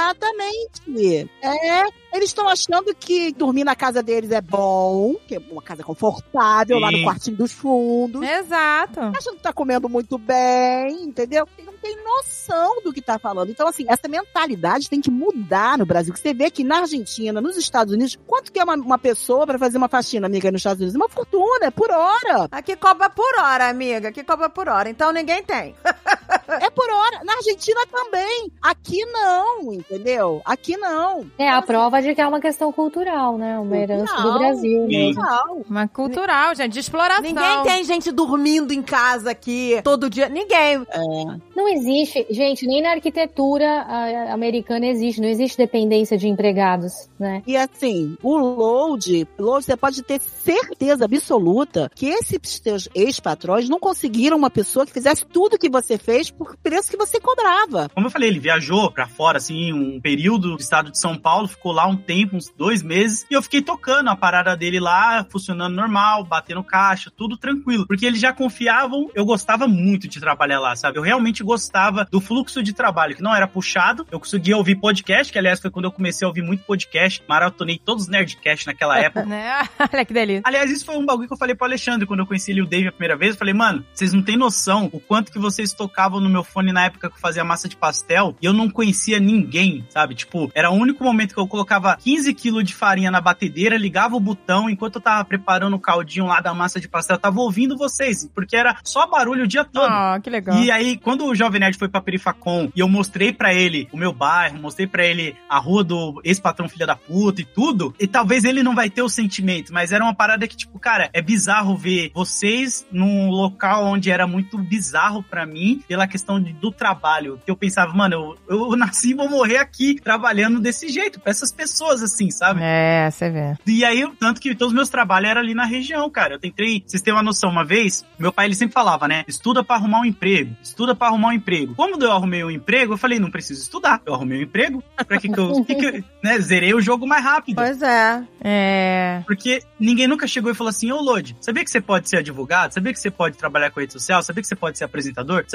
Exatamente. É. Eles estão achando que dormir na casa deles é bom, que é uma casa confortável, lá no Sim. quartinho dos fundos. Exato. Achando que tá comendo muito bem, entendeu? Não tem noção do que tá falando. Então, assim, essa mentalidade tem que mudar no Brasil. Que você vê que na Argentina, nos Estados Unidos, quanto que é uma, uma pessoa pra fazer uma faxina, amiga, nos Estados Unidos? Uma fortuna, é por hora. Aqui cobra por hora, amiga. Aqui cobra por hora. Então ninguém tem. É por hora. Na Argentina também. Aqui não, entendeu? Aqui não. É a prova de que é uma questão cultural, né? Uma herança do Cultural. Brasil Sim. mesmo. Não. Uma cultural, gente, de exploração. Ninguém tem gente dormindo em casa aqui todo dia. Ninguém. Não existe, gente, nem na arquitetura a- americana existe, não existe dependência de empregados, né? E assim, o load, load, você pode ter certeza absoluta que esses teus ex-patrões não conseguiram uma pessoa que fizesse tudo que você fez por preço que você cobrava. Como eu falei, ele viajou pra fora, assim, um período do estado de São Paulo, ficou lá um tempo, uns dois meses, e eu fiquei tocando a parada dele lá, funcionando normal, batendo caixa, tudo tranquilo. Porque eles já confiavam, eu gostava muito de trabalhar lá, sabe? Eu realmente gostava do fluxo de trabalho, que não era puxado, eu conseguia ouvir podcast, que aliás foi quando eu comecei a ouvir muito podcast, maratonei todos os Nerdcast naquela época. Né? Olha que delícia. Aliás, isso foi um bagulho que eu falei pro Alexandre quando eu conheci ele e o Dave a primeira vez. Eu falei, mano, vocês não têm noção o quanto que vocês tocavam no meu fone na época que eu fazia massa de pastel e eu não conhecia ninguém, sabe? Tipo, era o único momento que eu colocava quinze quilos de farinha na batedeira, ligava o botão, enquanto eu tava preparando o caldinho lá da massa de pastel, eu tava ouvindo vocês, porque era só barulho o dia todo. Ah, que legal. E aí, quando o Jovem Nerd foi pra Perifacom e eu mostrei pra ele o meu bairro, mostrei pra ele a rua do ex-patrão filha da puta e tudo, e talvez ele não vai ter o sentimento, mas era uma parada que, tipo, cara, é bizarro ver vocês num local onde era muito bizarro pra mim, pela questão de, do trabalho, que eu pensava, mano, eu, eu nasci e vou morrer aqui, trabalhando desse jeito, pra essas pessoas, assim, sabe? É, você vê. E aí, tanto que todos os meus trabalhos eram ali na região, cara. Eu tentei, vocês têm uma noção, uma vez, meu pai, ele sempre falava, né? Estuda pra arrumar um emprego, estuda pra arrumar um emprego. Quando eu arrumei um emprego, eu falei, não preciso estudar. Eu arrumei um emprego, pra que que eu, que que eu né? Zerei o jogo mais rápido. Pois é. É. Porque ninguém nunca chegou e falou assim, ô Lodi, sabia que você pode ser advogado? Sabia que você pode trabalhar com rede social? Sabia que você pode ser apresentador? Sabe? Não tinha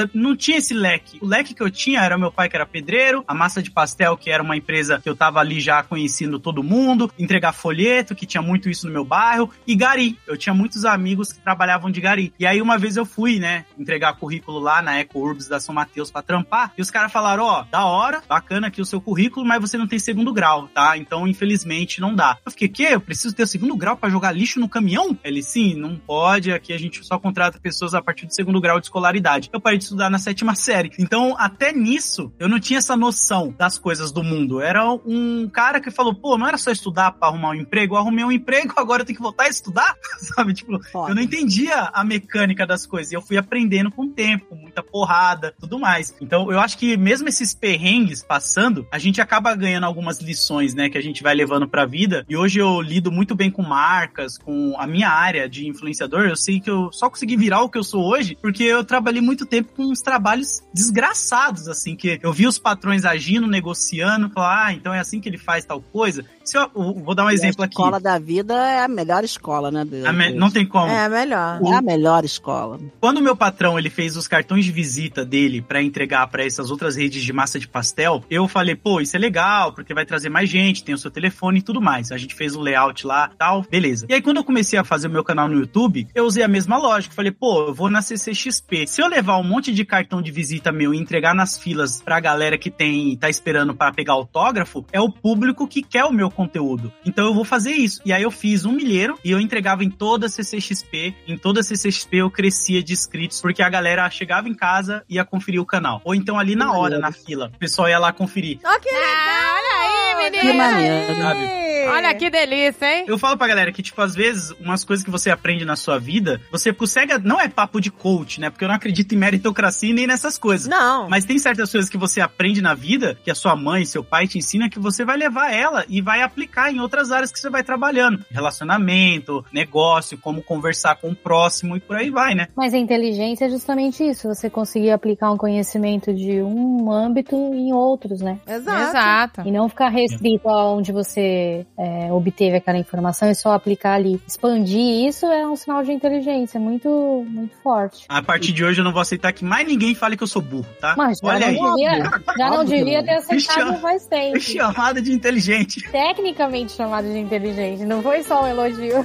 tinha esse leque. O leque que eu tinha era meu pai que era pedreiro, a Massa de Pastel, que era uma empresa que eu tava ali já conhecendo todo mundo, entregar folheto, que tinha muito isso no meu bairro, e gari. Eu tinha muitos amigos que trabalhavam de gari. E aí uma vez eu fui, né, entregar currículo lá na Eco Urbs da São Mateus pra trampar, e os caras falaram, ó, oh, da hora, bacana aqui o seu currículo, mas você não tem segundo grau, tá? Então, infelizmente, não dá. Eu fiquei, quê? Eu preciso ter o segundo grau pra jogar lixo no caminhão? Ele, sim, não pode, aqui a gente só contrata pessoas a partir do segundo grau de escolaridade. Eu parei de estudar na sétima série. Então, até nisso, eu não tinha essa noção das coisas do mundo. Era um cara que falou, pô, não era só estudar pra arrumar um emprego, eu arrumei um emprego, agora eu tenho que voltar a estudar? Sabe, tipo, Foda. Eu não entendia a mecânica das coisas, e eu fui aprendendo com o tempo, com muita porrada, tudo mais. Então, eu acho que mesmo esses perrengues passando, a gente acaba ganhando algumas lições, né, que a gente vai levando pra vida, e hoje eu lido muito bem com marcas, com a minha área de influenciador. Eu sei que eu só consegui virar o que eu sou hoje, porque eu trabalhei muito tempo com uns trabalhos desgraçados, assim, que eu vi os patrões agindo, negociando, falar, ah, então é assim que ele faz tal coisa. Se eu, eu vou dar um e exemplo aqui. A escola da vida é a melhor escola, né? De, me, não tem como. É a melhor. É a melhor escola. Quando o meu patrão, ele fez os cartões de visita dele pra entregar pra essas outras redes de massa de pastel, eu falei, pô, isso é legal, porque vai trazer mais gente, tem o seu telefone e tudo mais. A gente fez o layout lá, tal, beleza. E aí, quando eu comecei a fazer o meu canal no YouTube, eu usei a mesma lógica. Falei, pô, eu vou na C C X P. Se eu levar um monte de cartão de visita meu e entregar nas filas pra galera que tem, tá esperando pra pegar autógrafo, é o público que quer o meu conteúdo. Então eu vou fazer isso. E aí eu fiz um milheiro e eu entregava em toda a C C X P. Em toda a C C X P eu crescia de inscritos, porque a galera chegava em casa e ia conferir o canal. Ou então ali na hora, na fila, o pessoal ia lá conferir. Ó, que legal! Ah, olha aí, menina! Que maneiro. Sabe? Olha que delícia, hein? Eu falo pra galera que, tipo, às vezes, umas coisas que você aprende na sua vida, você consegue... Não é papo de coach, né? Porque eu não acredito em meritocracia nem nessas coisas. Não. Mas tem certas coisas que você aprende na vida, que a sua mãe, seu pai te ensina, que você vai levar ela e vai aplicar em outras áreas que você vai trabalhando. Relacionamento, negócio, como conversar com o próximo e por aí vai, né? Mas a inteligência é justamente isso. Você conseguir aplicar um conhecimento de um âmbito em outros, né? Exato. Exato. E não ficar restrito aonde você é, obteve aquela informação e só aplicar ali. Expandir isso é um sinal de inteligência muito, muito forte. A partir de hoje eu não vou aceitar que mais ninguém fale que eu sou burro, tá? Mas já Olha não aí. devia, já não devia ter aceitado Chama- faz tempo. Chamada de inteligente. Tecnicamente chamado de inteligente, não foi só um elogio.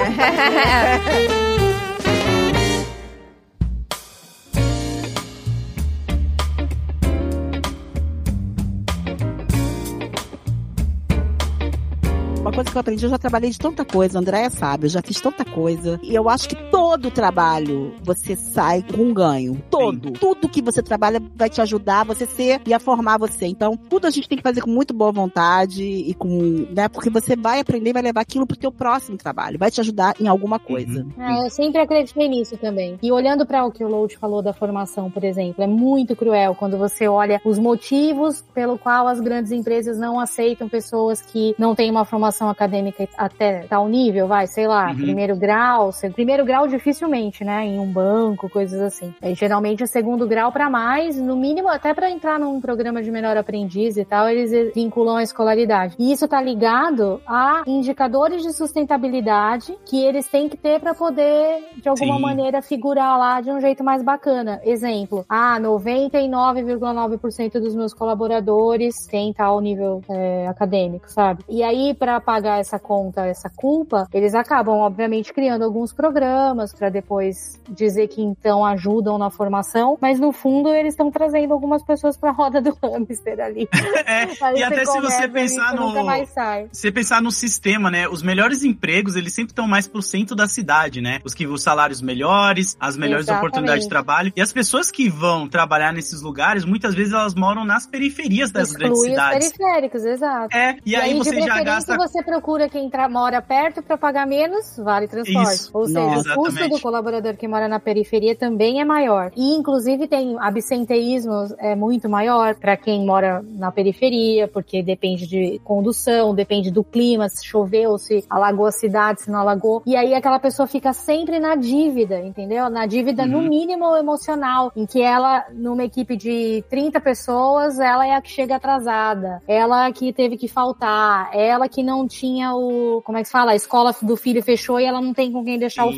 Uma coisa que eu aprendi, eu já trabalhei de tanta coisa, a Andréia sabe, eu já fiz tanta coisa. E eu acho que todo trabalho você sai com um ganho. Todo. Sim. Tudo que você trabalha vai te ajudar a você ser e a formar você. Então, tudo a gente tem que fazer com muito boa vontade e com, né, porque você vai aprender e vai levar aquilo pro teu próximo trabalho. Vai te ajudar em alguma coisa. Uhum. Ah, eu sempre acreditei nisso também. E olhando para o que o Load falou da formação, por exemplo, é muito cruel quando você olha os motivos pelo qual as grandes empresas não aceitam pessoas que não têm uma formação acadêmica até tal nível, vai, sei lá, uhum. primeiro grau, segundo, primeiro grau dificilmente, né, em um banco, coisas assim. É, geralmente é segundo grau pra mais, no mínimo até pra entrar num programa de menor aprendiz e tal, eles vinculam a escolaridade. E isso tá ligado a indicadores de sustentabilidade que eles têm que ter pra poder, de alguma Sim. maneira, figurar lá de um jeito mais bacana. Exemplo, ah, noventa e nove vírgula nove por cento dos meus colaboradores têm tal nível é, acadêmico, sabe? E aí, pra pagar essa conta, essa culpa, eles acabam, obviamente, criando alguns programas para depois dizer que então ajudam na formação, mas no fundo eles estão trazendo algumas pessoas para a roda do hamster ali. É, e até se você pensar no você pensar no sistema, né? Os melhores empregos, eles sempre estão mais pro centro da cidade, né? Os que os salários melhores, as melhores Exatamente. Oportunidades de trabalho. E as pessoas que vão trabalhar nesses lugares, muitas vezes elas moram nas periferias das Exclui grandes cidades. Os periféricos, exato. É, e, e aí, aí você já gasta você procura quem tra- mora perto para pagar menos, vale transporte. Isso. Ou seja, Nossa. o custo do colaborador que mora na periferia também é maior. E, inclusive, tem absenteísmo é muito maior para quem mora na periferia, porque depende de condução, depende do clima, se choveu, se alagou a cidade, se não alagou. E aí aquela pessoa fica sempre na dívida, entendeu? Na dívida, uhum. no mínimo, emocional, em que ela, numa equipe de trinta pessoas, ela é a que chega atrasada, ela que teve que faltar, ela que não tinha o... Como é que se fala? A escola do filho fechou e ela não tem com quem deixar Sim. o filho.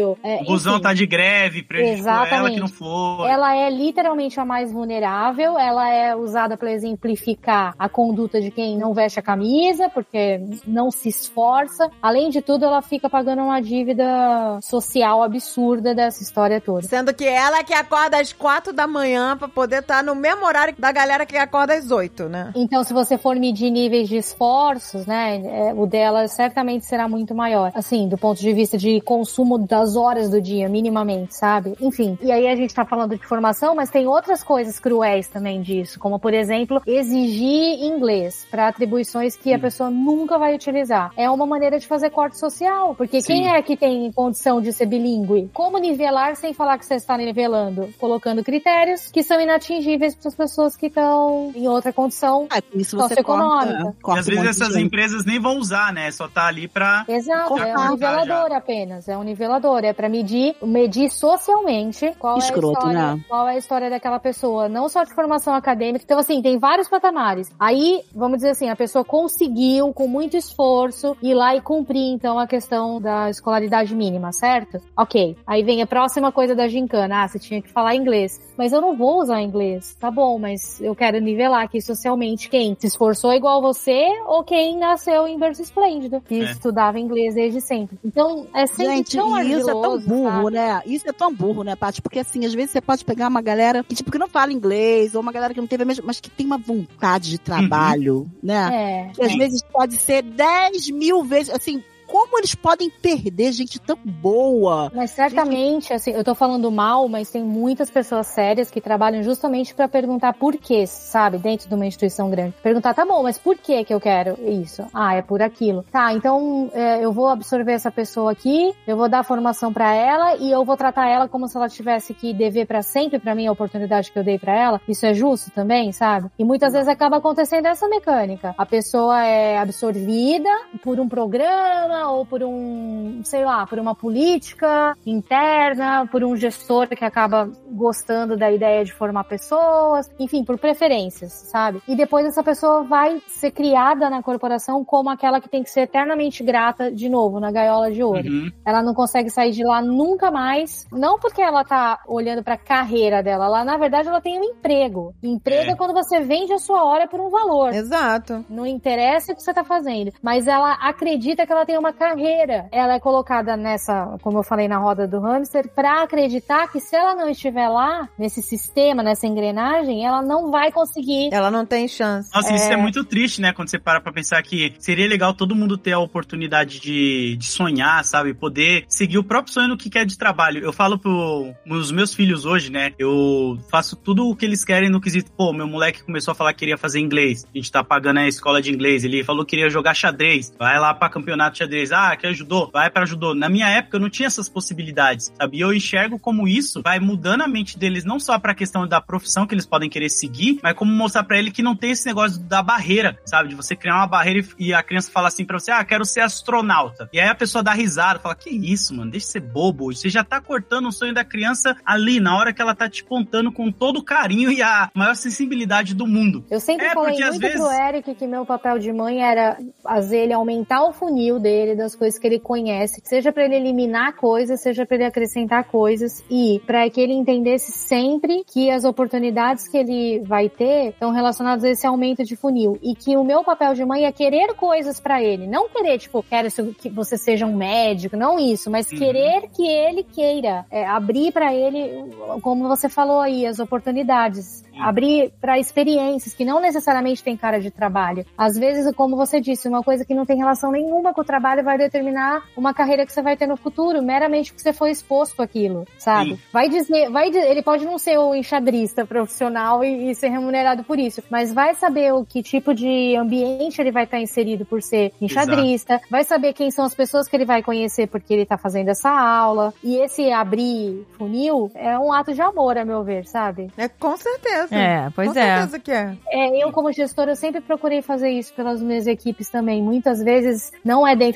horário. É, o busão enfim. tá de greve, prejudicou Exatamente. ela que não foi. Ela é literalmente a mais vulnerável, ela é usada para exemplificar a conduta de quem não veste a camisa, porque não se esforça. Além de tudo, ela fica pagando uma dívida social absurda dessa história toda. Sendo que ela que acorda às quatro da manhã pra poder estar no mesmo horário da galera que acorda às oito, né? Então, se você for medir níveis de esforços, né, é, o dela certamente será muito maior. Assim, do ponto de vista de consumo das horas do dia, minimamente, sabe? Enfim, e aí a gente tá falando de formação, mas tem outras coisas cruéis também disso, como, por exemplo, exigir inglês para atribuições que a pessoa nunca vai utilizar. É uma maneira de fazer corte social, porque Sim. quem é que tem condição de ser bilíngue? Como nivelar sem falar que você está nivelando? Colocando critérios que são inatingíveis para as pessoas que estão em outra condição Ah, com isso você socioeconômica. corta, E corta às um vezes monte de essas gente. empresas nem vão usar, né? Só tá ali pra... Exato, Cortar. é um nivelador apenas, é um nivelador, é pra medir, medir socialmente qual Escroto, é a história, né? qual é a história daquela pessoa, não só de formação acadêmica. Então, assim, tem vários patamares. Aí, vamos dizer assim, a pessoa conseguiu, com muito esforço, ir lá e cumprir, então, a questão da escolaridade mínima, certo? Ok. Aí vem a próxima coisa da gincana. Ah, você tinha que falar inglês. Mas eu não vou usar inglês. Tá bom, mas eu quero nivelar aqui socialmente quem se esforçou igual você ou quem nasceu em berço esplêndido, que É. estudava inglês desde sempre. Então, é sempre Gente, tão e isso é tão ardiloso, burro, sabe? né? Isso é tão burro, né, Paty? Porque assim, às vezes você pode pegar uma galera que, tipo, que não fala inglês, ou uma galera que não teve a mesma, mas que tem uma vontade de trabalho, né? É, Que às é. vezes pode ser dez mil vezes, assim, como eles podem perder gente tão boa? Mas certamente, assim, eu tô falando mal, mas tem muitas pessoas sérias que trabalham justamente pra perguntar por quê, sabe? Dentro de uma instituição grande. Perguntar, tá bom, mas por que que eu quero isso? Ah, é por aquilo. Tá, então é, eu vou absorver essa pessoa aqui, eu vou dar formação pra ela e eu vou tratar ela como se ela tivesse que dever pra sempre pra mim a oportunidade que eu dei pra ela. Isso é justo também, sabe? E muitas vezes acaba acontecendo essa mecânica. A pessoa é absorvida por um programa ou por um, sei lá, por uma política interna, por um gestor que acaba gostando da ideia de formar pessoas, enfim, por preferências, sabe? E depois essa pessoa vai ser criada na corporação como aquela que tem que ser eternamente grata, de novo, na gaiola de ouro. Uhum. Ela não consegue sair de lá nunca mais, não porque ela tá olhando pra carreira dela, lá na verdade ela tem um emprego. Emprego é, É. quando você vende a sua hora por um valor. Exato. Não interessa o que você tá fazendo, mas ela acredita que ela tem uma carreira. Ela é colocada nessa, como eu falei na roda do hamster, pra acreditar que se ela não estiver lá, nesse sistema, nessa engrenagem, ela não vai conseguir. Ela não tem chance. Nossa, É. isso é muito triste, né? Quando você para pra pensar que seria legal todo mundo ter a oportunidade de, de sonhar, sabe? Poder seguir o próprio sonho no que quer de trabalho. Eu falo pros meus filhos hoje, né? Eu faço tudo o que eles querem no quesito. Pô, meu moleque começou a falar que queria fazer inglês. A gente tá pagando a escola de inglês. Ele falou que queria jogar xadrez. Vai lá pra campeonato de xadrez. Ah, que ajudou? Vai pra judô. Na minha época eu não tinha essas possibilidades, sabe? E eu enxergo como isso vai mudando a mente deles, não só pra questão da profissão que eles podem querer seguir, mas como mostrar pra ele que não tem esse negócio da barreira, sabe? De você criar uma barreira e a criança fala assim pra você, ah, quero ser astronauta. E aí a pessoa dá risada, fala, que isso, mano? Deixa de ser bobo. Você já tá cortando o sonho da criança ali, na hora que ela tá te contando com todo o carinho e a maior sensibilidade do mundo. Eu sempre É, falei porque, às muito vezes- pro Eric que meu papel de mãe era fazer ele aumentar o funil dele, das coisas que ele conhece, seja pra ele eliminar coisas, seja pra ele acrescentar coisas, e pra que ele entendesse sempre que as oportunidades que ele vai ter estão relacionadas a esse aumento de funil, e que o meu papel de mãe é querer coisas pra ele, não querer, tipo, quero que você seja um médico, não isso, mas Uhum. querer que ele queira, é, abrir pra ele, como você falou aí, as oportunidades, abrir pra experiências que não necessariamente tem cara de trabalho. Às vezes, como você disse, uma coisa que não tem relação nenhuma com o trabalho vai determinar uma carreira que você vai ter no futuro, meramente porque você foi exposto àquilo, sabe? Sim. Vai dizer, vai dizer, ele pode não ser o enxadrista profissional e, e ser remunerado por isso, mas vai saber o que tipo de ambiente ele vai estar inserido por ser enxadrista, vai saber quem são as pessoas que ele vai conhecer porque ele tá fazendo essa aula, e esse abrir funil é um ato de amor, a meu ver, sabe? É, com certeza. É, pois com é. certeza que é. É, eu como gestora, eu sempre procurei fazer isso pelas minhas equipes também. Muitas vezes não é dentro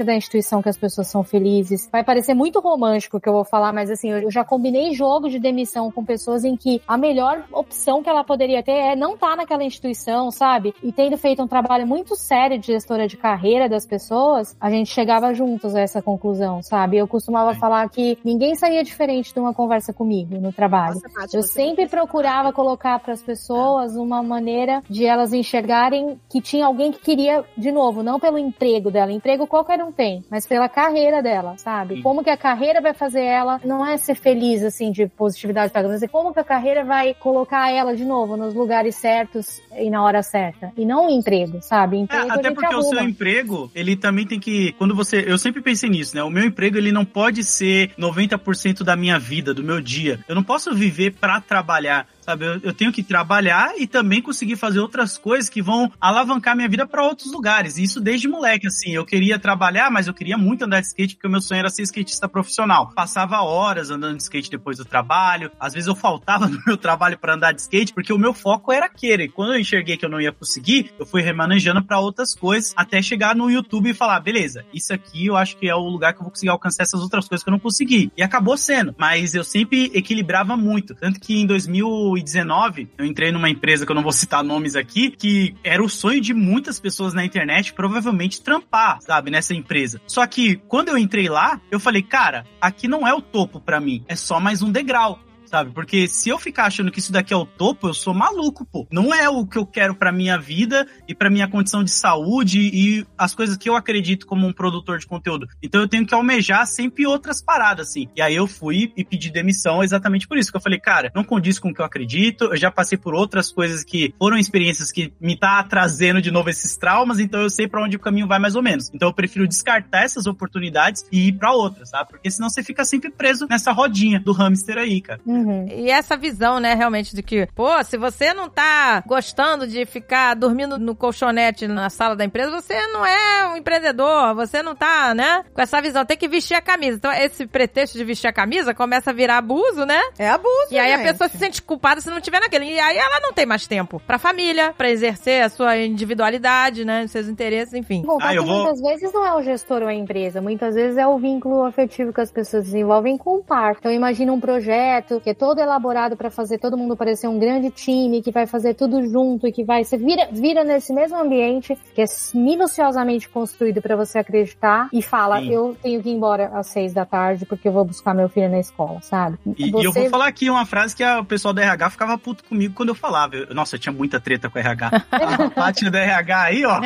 da instituição que as pessoas são felizes. Vai parecer muito romântico o que eu vou falar, mas assim, eu já combinei jogo de demissão com pessoas em que a melhor opção que ela poderia ter é não estar naquela instituição, sabe? E tendo feito um trabalho muito sério de gestora de carreira das pessoas, a gente chegava juntos a essa conclusão, sabe? Eu costumava falar que ninguém saía diferente de uma conversa comigo no trabalho. Nossa, Paty, eu sempre procurava colocar para as pessoas uma maneira de elas enxergarem que tinha alguém que queria, de novo, não pelo emprego dela, emprego qualquer um tem, mas pela carreira dela, sabe? Sim. Como que a carreira vai fazer ela, não é ser feliz, assim, de positividade, mas é como que a carreira vai colocar ela, de novo, nos lugares certos e na hora certa. E não o emprego, sabe? Emprego, é, até porque arruma. O seu emprego, ele também tem que, quando você, eu sempre pensei nisso, né? O meu emprego, ele não pode ser noventa por cento da minha vida, do meu dia. Eu não posso viver pra trabalhar. Sabe, eu, eu tenho que trabalhar e também conseguir fazer outras coisas que vão alavancar minha vida para outros lugares. E isso desde moleque, assim. Eu queria trabalhar, mas eu queria muito andar de skate, porque o meu sonho era ser skatista profissional. Passava horas andando de skate depois do trabalho. Às vezes eu faltava no meu trabalho para andar de skate, porque o meu foco era aquele. E quando eu enxerguei que eu não ia conseguir, eu fui remanejando para outras coisas, até chegar no YouTube e falar, beleza, isso aqui eu acho que é o lugar que eu vou conseguir alcançar essas outras coisas que eu não consegui. E acabou sendo. Mas eu sempre equilibrava muito. Tanto que em dois mil e dezenove, eu entrei numa empresa que eu não vou citar nomes aqui, que era o sonho de muitas pessoas na internet provavelmente trampar, sabe, nessa empresa. Só que quando eu entrei lá, eu falei, cara, aqui não é o topo pra mim, é só mais um degrau. Sabe? Porque se eu ficar achando que isso daqui é o topo, eu sou maluco, pô. Não é o que eu quero pra minha vida e pra minha condição de saúde e as coisas que eu acredito como um produtor de conteúdo. Então eu tenho que almejar sempre outras paradas, assim. E aí eu fui e pedi demissão exatamente por isso. Que eu falei, cara, não condiz com o que eu acredito, eu já passei por outras coisas que foram experiências que me tá trazendo de novo esses traumas, então eu sei pra onde o caminho vai mais ou menos. Então eu prefiro descartar essas oportunidades e ir pra outras, sabe? Porque senão você fica sempre preso nessa rodinha do hamster aí, cara. Uhum. E essa visão, né, realmente, de que, pô, se você não tá gostando de ficar dormindo no colchonete na sala da empresa, você não é um empreendedor, você não tá, né, com essa visão, tem que vestir a camisa. Então, esse pretexto de vestir a camisa começa a virar abuso, né? É abuso, E aí gente. a pessoa se sente culpada se não tiver naquele. E aí ela não tem mais tempo pra família, pra exercer a sua individualidade, né, os seus interesses, enfim. Bom, Ah, eu vou- muitas vezes não é o gestor ou a empresa, muitas vezes é o vínculo afetivo que as pessoas desenvolvem com o par. Então imagina um projeto que é todo elaborado pra fazer todo mundo parecer um grande time, que vai fazer tudo junto e que vai... Você vira, vira nesse mesmo ambiente que é minuciosamente construído pra você acreditar e fala, Sim. eu tenho que ir embora às seis da tarde porque eu vou buscar meu filho na escola, sabe? E, Você- e eu vou falar aqui uma frase que a- o pessoal do R H ficava puto comigo quando eu falava. Eu- nossa, eu tinha muita treta com o R H. A parte do R H aí, ó.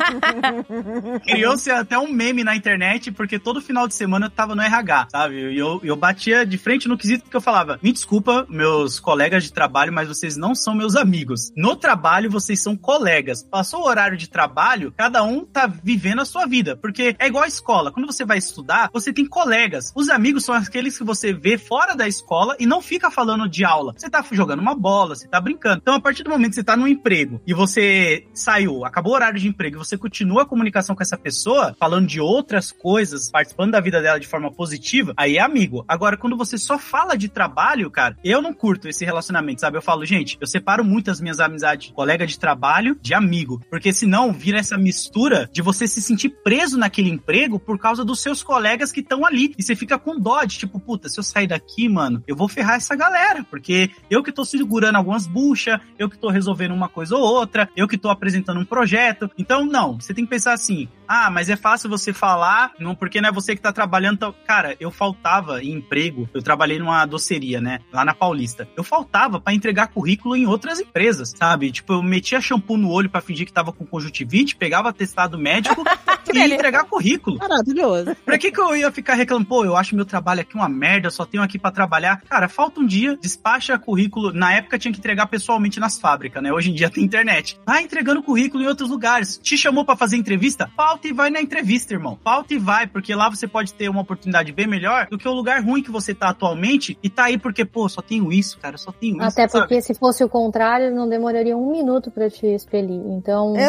Criou-se até um meme na internet, porque todo final de semana eu tava no R H, sabe? E eu, eu batia de frente no quesito porque eu falava, me desculpa, meus colegas de trabalho, mas vocês não são meus amigos. No trabalho, vocês são colegas. Passou o horário de trabalho, cada um tá vivendo a sua vida. Porque é igual a escola. Quando você vai estudar, você tem colegas. Os amigos são aqueles que você vê fora da escola e não fica falando de aula. Você tá jogando uma bola, você tá brincando. Então, a partir do momento que você tá no emprego e você saiu, acabou o horário de emprego e você continua a comunicação com essa pessoa, falando de outras coisas, participando da vida dela de forma positiva, aí é amigo. Agora, quando você só fala de trabalho, cara, eu não curto esse relacionamento, sabe? Eu falo, gente, eu separo muito as minhas amizades de colega de trabalho de amigo, porque senão vira essa mistura de você se sentir preso naquele emprego por causa dos seus colegas que estão ali, e você fica com dó de tipo, puta, se eu sair daqui, mano, eu vou ferrar essa galera, porque eu que tô segurando algumas buchas, eu que tô resolvendo uma coisa ou outra, eu que tô apresentando um projeto, então não, você tem que pensar assim, ah, mas é fácil você falar, não, porque não é você que tá trabalhando, então... Cara, eu faltava em emprego, eu trabalhei numa doceria, né, lá na Paulista, eu faltava pra entregar currículo em outras empresas, sabe, tipo, eu metia shampoo no olho pra fingir que tava com conjuntivite, pegava atestado médico e ia entregar currículo. Maravilhoso. Pra que que eu ia ficar reclamando, pô, eu acho meu trabalho aqui uma merda, só tenho aqui pra trabalhar. Cara, falta um dia, despacha currículo. Na época tinha que entregar pessoalmente nas fábricas, né? Hoje em dia tem internet. Vai entregando currículo em outros lugares. Te chamou pra fazer entrevista? Falta e vai na entrevista, irmão. Falta e vai, porque lá você pode ter uma oportunidade bem melhor do que o lugar ruim que você tá atualmente e tá aí porque, pô, só tenho isso, cara, só tenho isso. Até porque sabe? se fosse o contrário, não demoraria um minuto pra te expelir. Então, Exato.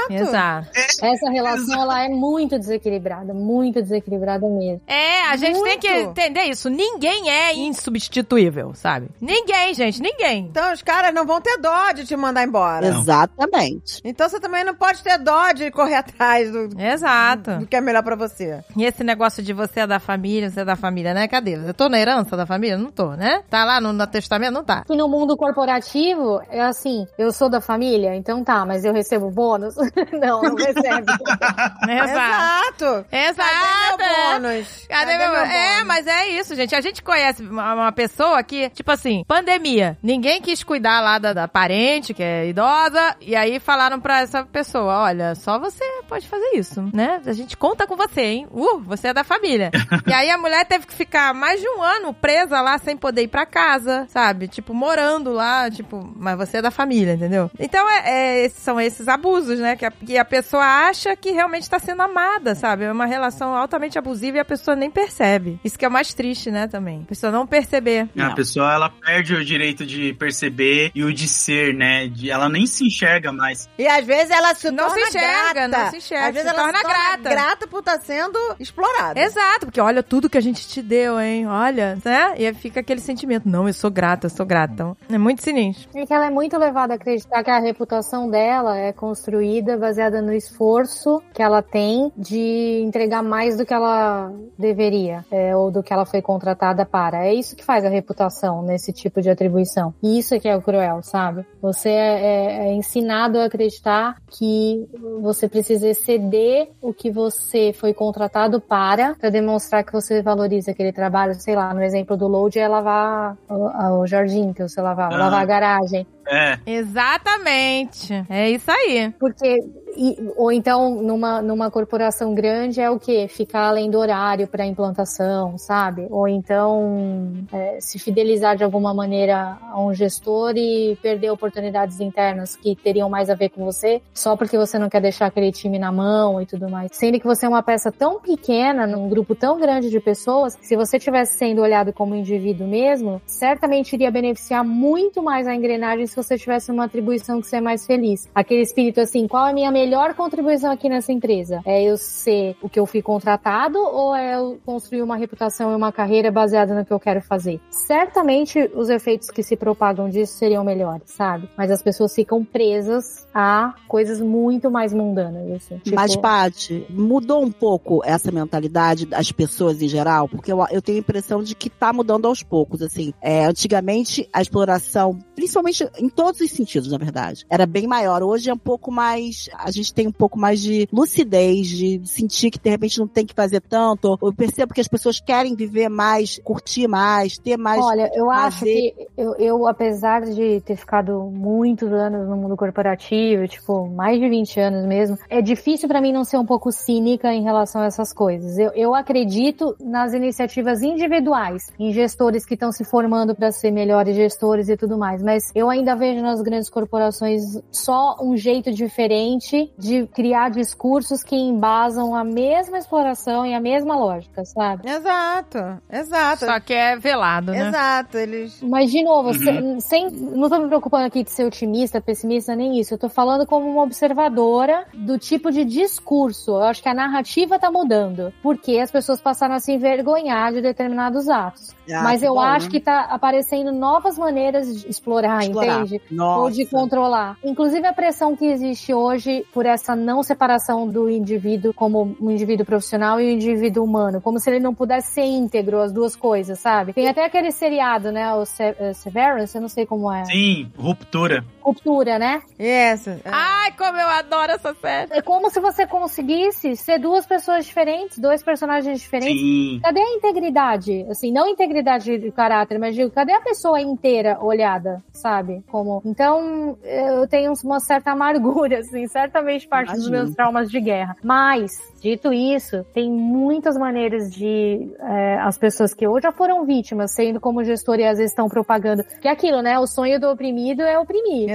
Exato. Essa relação, ela é muito desequilibrada, muito desequilibrada mesmo. É, a gente Muito. tem que entender isso. Ninguém é insubstituível, sabe? Ninguém, gente, ninguém. Então os caras não vão ter dó de te mandar embora. Exatamente. Então você também não pode ter dó de correr atrás do, Exato. do que é melhor pra você. E esse negócio de você é da família, você é da família, né? Cadê? Eu tô na herança da família? Não tô, né? Tá lá no, no testamento? Não tá. E no mundo corporativo, é assim, eu sou da família, então tá, mas eu recebo bônus? Não, não recebe. Exato. Exato. Exato. Cadê meu bônus? Cadê meu... meu É, bônus? mas é isso, gente. A gente conhece uma, uma pessoa que, tipo assim, pandemia. Ninguém quis cuidar lá da, da parente, que é idosa, e aí falaram pra essa pessoa, olha, só você pode fazer isso, né? A gente conta com você, hein? Uh, você é da família. E aí a mulher teve que ficar mais de um ano presa lá, sem poder ir pra casa, sabe? Tipo, morando lá, tipo, mas você é da família, entendeu? Então, é, é, esses são esses abusos, né? Que a, que a pessoa acha que realmente tá sendo amada, sabe? É uma relação altamente abusiva e a pessoa nem percebe. Isso que é o mais triste, né, também. A pessoa não perceber. A pessoa, ela perde o direito de perceber e o de ser, né? De, ela nem se enxerga mais. E às vezes ela se Não torna se enxerga, grata. não se enxerga, Às vezes se ela torna se torna grata. grata por estar sendo explorada. Exato, porque olha tudo que a gente te deu, hein? Olha, né? E aí fica aquele sentimento, não, eu sou grata, eu sou grata. Então, é muito sinistro. É que ela é muito levada a acreditar que a reputação dela é construída baseada no esforço que ela tem de entregar mais do que ela deveria, é, ou do que ela foi contratada para. É isso que faz a reputação nesse tipo de atribuição. E isso é que é o cruel, sabe? Você é, é, é ensinado a acreditar que você precisa exceder o que você foi contratado para, para demonstrar que você valoriza aquele trabalho. Sei lá, no exemplo do load é lavar o, o jardim que você lavava, Ah. lavar a garagem. É. Exatamente. É isso aí. Porque, e, ou então, numa, numa corporação grande é o quê? Ficar além do horário para implantação, sabe? Ou então, é, se fidelizar de alguma maneira a um gestor e perder oportunidades internas que teriam mais a ver com você, só porque você não quer deixar aquele time na mão e tudo mais. Sendo que você é uma peça tão pequena, num grupo tão grande de pessoas, se você estivesse sendo olhado como indivíduo mesmo, certamente iria beneficiar muito mais a engrenagem se você tivesse uma atribuição que você é mais feliz. Aquele espírito assim, qual é a minha melhor contribuição aqui nessa empresa? É eu ser o que eu fui contratado ou é eu construir uma reputação e uma carreira baseada no que eu quero fazer? Certamente os efeitos que se propagam disso seriam melhores, sabe? Mas as pessoas ficam presas a coisas muito mais mundanas, assim. Tipo... Mas, Paty, mudou um pouco essa mentalidade das pessoas em geral? Porque eu, eu tenho a impressão de que tá mudando aos poucos, assim. É, antigamente, a exploração, principalmente em todos os sentidos, na verdade, era bem maior. Hoje é um pouco mais, a gente tem um pouco mais de lucidez, de sentir que de repente não tem que fazer tanto. Eu percebo que as pessoas querem viver mais, curtir mais, ter mais... Olha, eu fazer. acho que eu, eu, apesar de ter ficado muitos anos no mundo corporativo, tipo, mais de vinte anos mesmo, é difícil pra mim não ser um pouco cínica em relação a essas coisas. Eu, eu acredito nas iniciativas individuais, em gestores que estão se formando pra ser melhores gestores e tudo mais, mas eu ainda vejo nas grandes corporações só um jeito diferente de criar discursos que embasam a mesma exploração e a mesma lógica, sabe? Exato, exato. Só que é velado, né? Exato, eles... Mas, de novo, Uhum. sem, sem, não tô me preocupando aqui de ser otimista, pessimista, nem isso. Eu tô falando como uma observadora do tipo de discurso. Eu acho que a narrativa tá mudando. Porque as pessoas passaram a se envergonhar de determinados atos. Ah, Mas que eu bom, acho né? que tá aparecendo novas maneiras de explorar, Explorar. entende? Nossa. Ou de controlar. Inclusive a pressão que existe hoje por essa não separação do indivíduo como um indivíduo profissional e um indivíduo humano. Como se ele não pudesse ser íntegro, as duas coisas, sabe? Tem até aquele seriado, né? O Se- uh, Severance, eu não sei como é. Sim, ruptura. Ruptura, né? Yes. Ai, como eu adoro essa série. É como se você conseguisse ser duas pessoas diferentes, dois personagens diferentes. Sim. Cadê a integridade? Assim, não integridade de caráter, mas digo, cadê a pessoa inteira olhada, sabe? Como... Então, eu tenho uma certa amargura, assim, certamente parte dos Imagino. meus traumas de guerra. Mas, dito isso, tem muitas maneiras de é, as pessoas que ou já foram vítimas, sendo como gestor e às vezes estão propagando. Que é aquilo, né? O sonho do oprimido é oprimir.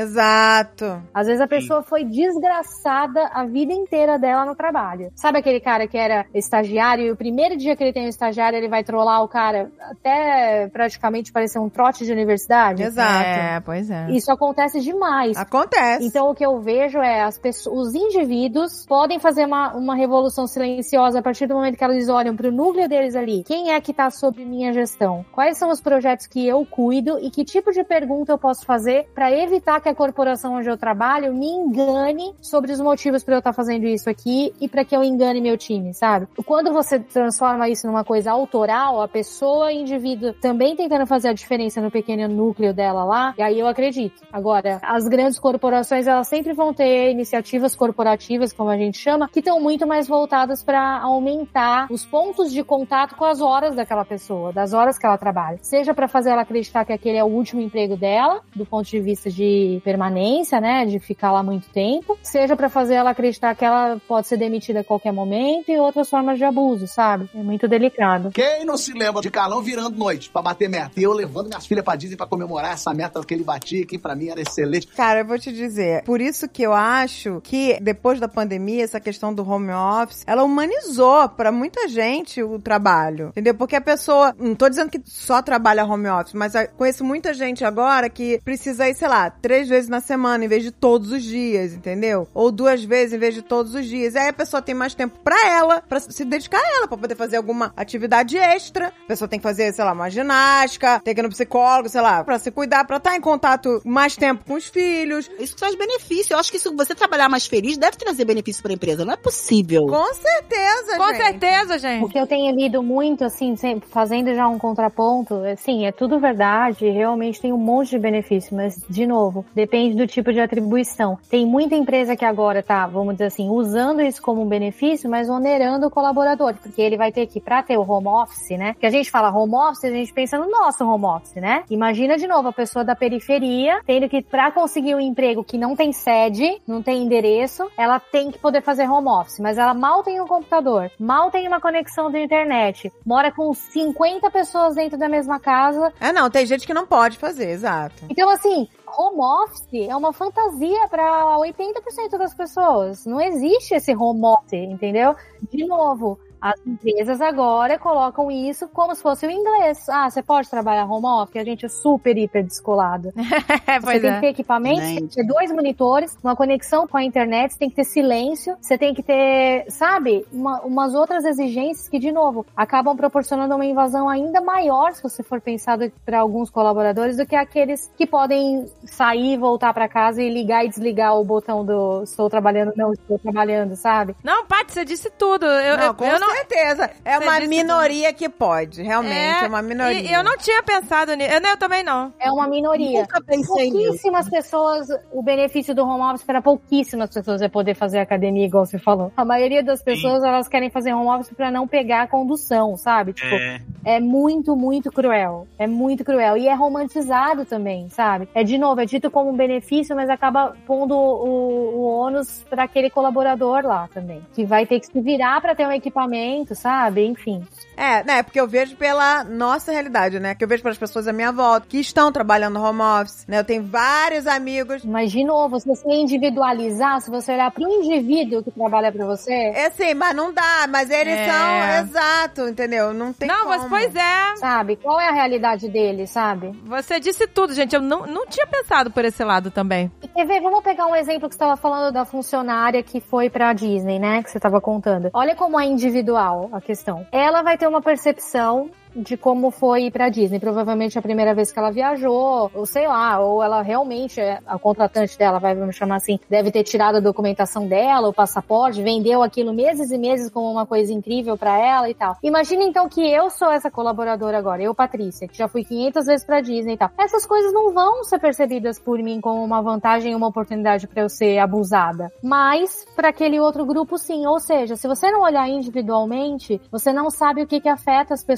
Exato. Às vezes a pessoa foi desgraçada a vida inteira dela no trabalho. Sabe aquele cara que era estagiário e o primeiro dia que ele tem um estagiário, ele vai trollar o cara até praticamente parecer um trote de universidade? Exato. É, pois é. Isso acontece demais. Acontece. Então o que eu vejo é as pessoas, os indivíduos podem fazer uma, uma revolução silenciosa a partir do momento que eles olham pro núcleo deles ali. Quem é que tá sob minha gestão? Quais são os projetos que eu cuido e que tipo de pergunta eu posso fazer para evitar que a corporação onde eu trabalho me engane sobre os motivos para eu estar fazendo isso aqui e para que eu engane meu time, sabe? Quando você transforma isso numa coisa autoral, a pessoa, indivíduo, também tentando fazer a diferença no pequeno núcleo dela lá, e aí eu acredito. Agora, as grandes corporações, elas sempre vão ter iniciativas corporativas, como a gente chama, que estão muito mais voltadas para aumentar os pontos de contato com as horas daquela pessoa, das horas que ela trabalha. Seja para fazer ela acreditar que aquele é o último emprego dela, do ponto de vista de permanência, né, de ficar lá muito tempo, seja para fazer ela acreditar que ela pode ser demitida a qualquer momento e outras formas de abuso, sabe? É muito delicado. Quem não se lembra de Carlão virando noite pra bater meta? E eu levando minhas filhas pra Disney pra comemorar essa meta que ele batia, que pra mim era excelente. Cara, eu vou te dizer, por isso que eu acho que depois da pandemia, essa questão do home office, ela humanizou pra muita gente o trabalho, entendeu? Porque a pessoa, não tô dizendo que só trabalha home office, mas eu conheço muita gente agora que precisa ir, sei lá, três vezes na semana em vez de todos os dias, entendeu? Ou duas vezes em vez de todos os dias. Aí a pessoa tem mais tempo pra ela, pra se dedicar a ela, pra poder fazer alguma atividade extra. A pessoa tem que fazer, sei lá, uma ginástica, tem que ir no psicólogo, sei lá, pra se cuidar, pra estar em contato mais tempo com os filhos. Isso traz benefício. Eu acho que se você trabalhar mais feliz, deve trazer benefício pra empresa. Não é possível. Com certeza, Com gente. certeza, gente. O que eu tenho lido muito, assim, sempre fazendo já um contraponto, assim, é tudo verdade, realmente tem um monte de benefício, mas, de novo, depende do tipo de atribuição. Tem muita empresa que agora tá, vamos dizer assim, usando isso como um benefício, mas onerando o colaborador, porque ele vai ter que, pra ter o home office, né, que a gente fala home office, a gente pensa no nosso home office, né? Imagina, de novo, a pessoa da periferia, tendo que, pra conseguir um emprego que não tem sede, não tem endereço, ela tem que poder fazer home office, mas ela mal tem um computador, mal tem uma conexão da internet, mora com cinquenta pessoas dentro da mesma casa. É, não, tem gente que não pode fazer, exato. Então, assim, home office é uma fantasia para oitenta por cento das pessoas. Não existe esse home office, entendeu? De novo, as empresas agora colocam isso como se fosse o inglês. Ah, você pode trabalhar home office? A gente é super, hiper descolado. É, Você pois tem é. que ter equipamento, você tem que ter dois monitores, uma conexão com a internet, você tem que ter silêncio, você tem que ter, sabe, uma, umas outras exigências que, de novo, acabam proporcionando uma invasão ainda maior, se você for pensado para alguns colaboradores, do que aqueles que podem sair, voltar para casa e ligar e desligar o botão do estou trabalhando, não estou trabalhando, sabe? Não, Paty, você disse tudo. Eu não, eu, com eu não, certeza. É Você uma disse minoria que pode, realmente, é, uma minoria. E eu não tinha pensado nisso. Eu, eu também não. É uma minoria. Nunca pensei nisso. Pouquíssimas pessoas, o benefício do home office para pouquíssimas pessoas é poder fazer academia, igual você falou. A maioria das pessoas, elas querem fazer home office para não pegar a condução, sabe? Tipo, É. é muito, muito cruel. É muito cruel. E é romantizado também, sabe? É, de novo, é dito como um benefício, mas acaba pondo o, o ônus para aquele colaborador lá também, que vai ter que se virar para ter um equipamento, sabe? Enfim. É, né, porque eu vejo pela nossa realidade, né, que eu vejo pelas pessoas à minha volta, que estão trabalhando home office, né, eu tenho vários amigos. Mas, de novo, se você individualizar, se você olhar para o indivíduo que trabalha para você... É sim, mas não dá, mas eles É. são, exato, entendeu, não tem não, como. mas pois é. Sabe? Qual é a realidade dele, sabe? Você disse tudo, gente. Eu não, não tinha pensado por esse lado também. E quer ver? Vamos pegar um exemplo que você estava falando da funcionária que foi pra Disney, né? Que você estava contando. Olha como é individual a questão. Ela vai ter uma percepção de como foi ir pra Disney. Provavelmente a primeira vez que ela viajou, ou sei lá, ou ela realmente, a contratante dela, vai vamos chamar assim, deve ter tirado a documentação dela, o passaporte, vendeu aquilo meses e meses como uma coisa incrível pra ela e tal. Imagina então que eu sou essa colaboradora agora, eu, Patrícia, que já fui quinhentas vezes pra Disney e tal. Essas coisas não vão ser percebidas por mim como uma vantagem e uma oportunidade pra eu ser abusada. Mas, pra aquele outro grupo, sim. Ou seja, se você não olhar individualmente, você não sabe o que que afeta as pessoas.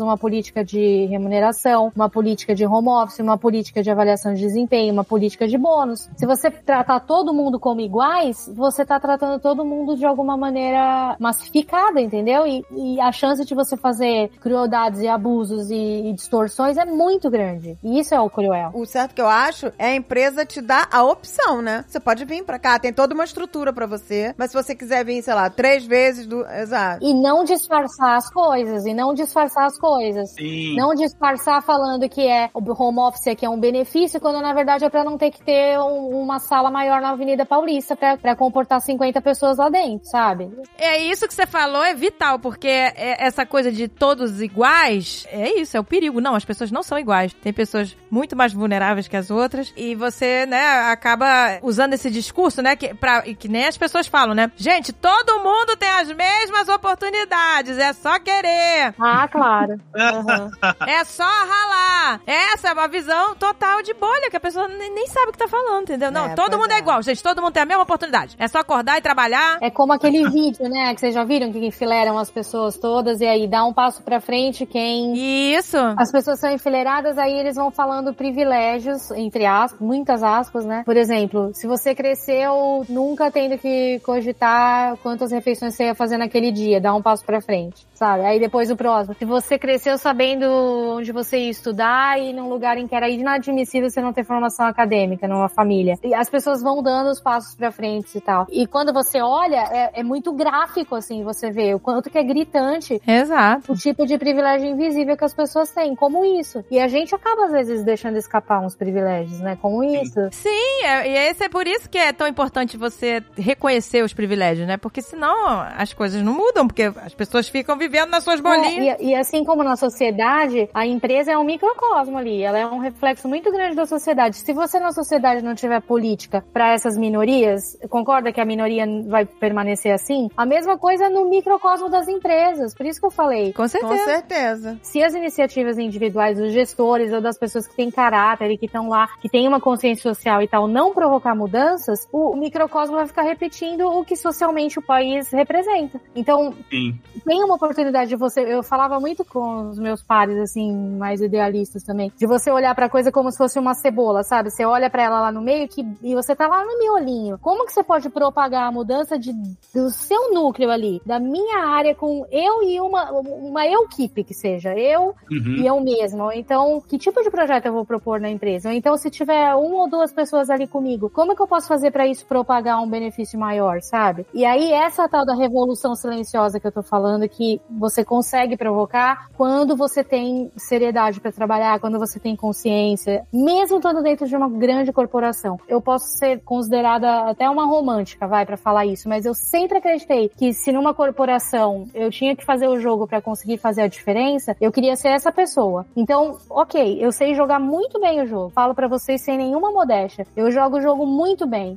uma política de remuneração, uma política de home office, uma política de avaliação de desempenho, uma política de bônus. Se você tratar todo mundo como iguais, você tá tratando todo mundo de alguma maneira massificada, entendeu? E, e a chance de você fazer crueldades e abusos e, e distorções é muito grande. E isso é o cruel. O certo que eu acho é a empresa te dar a opção, né? Você pode vir pra cá, tem toda uma estrutura pra você, mas se você quiser vir, sei lá, três vezes do... Exato. E não disfarçar as coisas, e não disfarçar as coisas. Sim. Não disfarçar falando que é o home office aqui é um benefício, quando na verdade é pra não ter que ter um, uma sala maior na Avenida Paulista pra, pra comportar cinquenta pessoas lá dentro, sabe? É isso que você falou, é vital, porque é essa coisa de todos iguais, é isso, é o perigo. Não, as pessoas não são iguais. Tem pessoas muito mais vulneráveis que as outras, e você, né, acaba usando esse discurso, né, que, pra, que nem as pessoas falam, né? Gente, todo mundo tem as mesmas oportunidades, é só querer. Ah, claro. Uhum. É só ralar. Essa é uma visão total de bolha, que a pessoa nem, nem sabe o que tá falando, entendeu? Não, É, todo pois mundo é. é. igual, gente, todo mundo tem a mesma oportunidade. É só acordar e trabalhar. É como aquele vídeo, né, que vocês já viram, que enfileiram as pessoas todas, e aí dá um passo pra frente quem... Isso. As pessoas são enfileiradas, aí eles vão falando privilégios, entre aspas, muitas aspas, né? Por exemplo, se você cresceu nunca tendo que cogitar quantas refeições você ia fazer naquele dia, dá um passo pra frente, sabe? Aí depois o próximo. Se você cresceu sabendo onde você ia estudar e num lugar em que era inadmissível você não ter formação acadêmica, numa família. E as pessoas vão dando os passos pra frente e tal. E quando você olha, é, é muito gráfico, assim, você vê o quanto que é gritante Exato. o tipo de privilégio invisível que as pessoas têm, como isso. E a gente acaba, às vezes, deixando escapar uns privilégios, né? Como isso. Sim, é, e esse é por isso que é tão importante você reconhecer os privilégios, né? Porque senão as coisas não mudam, porque as pessoas ficam vivendo nas suas bolinhas. É, e, e assim como na sociedade, a empresa é um microcosmo ali, ela é um reflexo muito grande da sociedade. Se você na sociedade não tiver política para essas minorias, concorda que a minoria vai permanecer assim? A mesma coisa no microcosmo das empresas, por isso que eu falei. Com certeza. Com certeza. Se as iniciativas individuais dos gestores ou das pessoas que têm caráter e que estão lá, que têm uma consciência social e tal, não provocar mudanças, o microcosmo vai ficar repetindo o que socialmente o país representa. Então, Sim. tem uma oportunidade de você... Eu falava muito com os meus pares, assim, mais idealistas também, de você olhar pra coisa como se fosse uma cebola, sabe? Você olha pra ela lá no meio que, e você tá lá no miolinho. Como que você pode propagar a mudança de, do seu núcleo ali, da minha área, com eu e uma, uma eu-equipe que seja, eu Uhum. e eu mesma? Ou então, que tipo de projeto eu vou propor na empresa? Ou então, se tiver uma ou duas pessoas ali comigo, como é que eu posso fazer pra isso propagar um benefício maior, sabe? E aí, essa tal da revolução silenciosa que eu tô falando, que você consegue provocar quando você tem seriedade pra trabalhar, quando você tem consciência, mesmo estando dentro de uma grande corporação. Eu posso ser considerada até uma romântica, vai, pra falar isso, mas eu sempre acreditei que se numa corporação eu tinha que fazer o jogo pra conseguir fazer a diferença, eu queria ser essa pessoa. Então, ok, eu sei jogar muito bem o jogo. Falo pra vocês sem nenhuma modéstia. Eu jogo o jogo muito bem,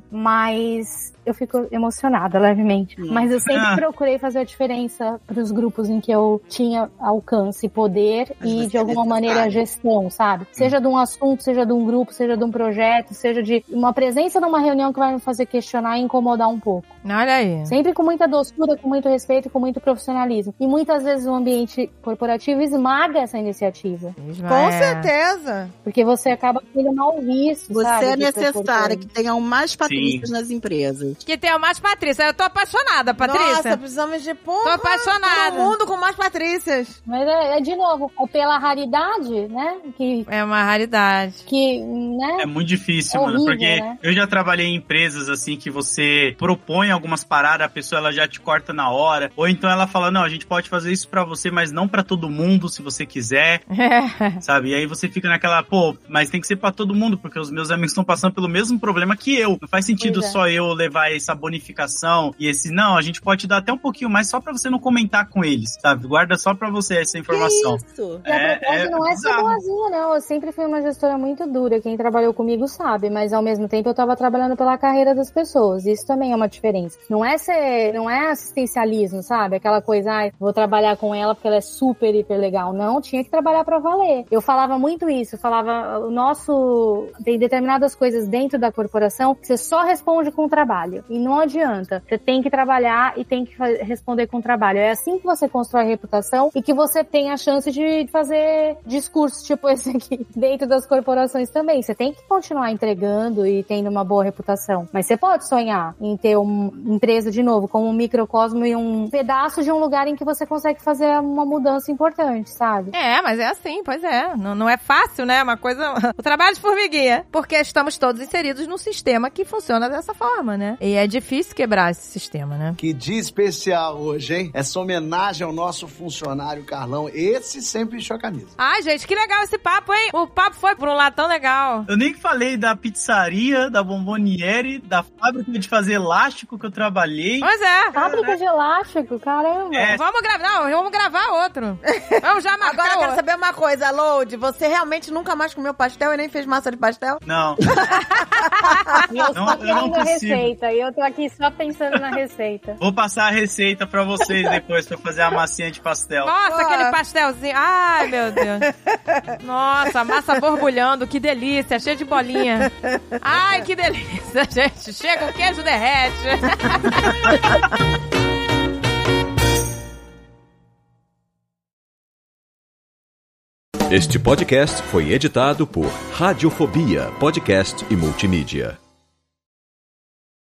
mas eu fico emocionada levemente. Mas eu sempre Ah. procurei fazer a diferença pros grupos em que eu tinha alcance, poder Mas e, você de alguma é maneira, necessário. gestão, sabe? Seja de um assunto, seja de um grupo, seja de um projeto, seja de uma presença numa reunião que vai me fazer questionar e incomodar um pouco. Olha aí. Sempre com muita doçura, com muito respeito, com muito profissionalismo. E muitas vezes o ambiente corporativo esmaga essa iniciativa. Com É. certeza. Porque você acaba sendo mal visto, Você sabe? é de necessária proporções. que tenham mais patrícias nas empresas. Que tenha mais Patrícia. Eu tô apaixonada, Patrícia. Nossa, precisamos de porra. Tô apaixonada. Todo mundo com mais Patrícias. Mas é, é, de novo, é pela raridade, né? Que, É uma raridade. que né? É muito difícil, É mano, horrível, porque né? eu já trabalhei em empresas assim que você propõe algumas paradas, a pessoa ela já te corta na hora, ou então ela fala, não, a gente pode fazer isso pra você, mas não pra todo mundo, se você quiser, É. sabe? E aí você fica naquela, pô, mas tem que ser pra todo mundo, porque os meus amigos estão passando pelo mesmo problema que eu. Não faz sentido Pois é. só eu levar essa bonificação e esse, não, a gente pode dar até um pouquinho mais só pra você não comentar com eles, sabe? Guarda só pra você essa informação. Que isso? E a É- proposta é não é ser bizarro. boazinha, não. Eu sempre fui uma gestora muito dura. Quem trabalhou comigo sabe, mas ao mesmo tempo eu tava trabalhando pela carreira das pessoas. Isso também é uma diferença. Não é ser, não é assistencialismo, sabe? Aquela coisa, ai, vou trabalhar com ela porque ela é super, hiper legal. Não, tinha que trabalhar pra valer. Eu falava muito isso. Eu falava, o nosso... Tem determinadas coisas dentro da corporação que você só responde com o trabalho. E não adianta. Você tem que trabalhar e tem que fa- responder com o trabalho. É assim que você constrói reputação e que você tem tem a chance de fazer discursos tipo esse aqui dentro das corporações também. Você tem que continuar entregando e tendo uma boa reputação. Mas você pode sonhar em ter uma empresa, de novo, como um microcosmo e um pedaço de um lugar em que você consegue fazer uma mudança importante, sabe? É, mas é assim, pois é. Não, não é fácil, né? Uma coisa... O trabalho de formiguinha. Porque estamos todos inseridos num sistema que funciona dessa forma, né? E é difícil quebrar esse sistema, né? Que dia especial hoje, hein? Essa homenagem ao nosso funcionário Carlão. Esse sempre encheu a camisa. Ai, gente, que legal esse papo, hein? O papo foi por um lado tão legal. Eu nem falei da pizzaria, da bomboniere, da fábrica de fazer elástico que eu trabalhei. Pois é. Fábrica de elástico, caramba. É. Vamos gravar, não, vamos gravar outro. Vamos já marcar Agora eu quero outro. saber uma coisa, Load. Você realmente nunca mais comeu pastel e nem fez massa de pastel? Não. E eu Não, só eu não quero a consigo. receita. E eu tô aqui só pensando na receita. Vou passar a receita pra vocês depois pra fazer a massinha de pastel. Nossa, Pô. aquele pastelzinho. Ai, meu Deus. Nossa, a massa borbulhando, que delícia, cheio de bolinha. Ai, que delícia, gente. Chega, o queijo derrete. Este podcast foi editado por Radiofobia, podcast e multimídia.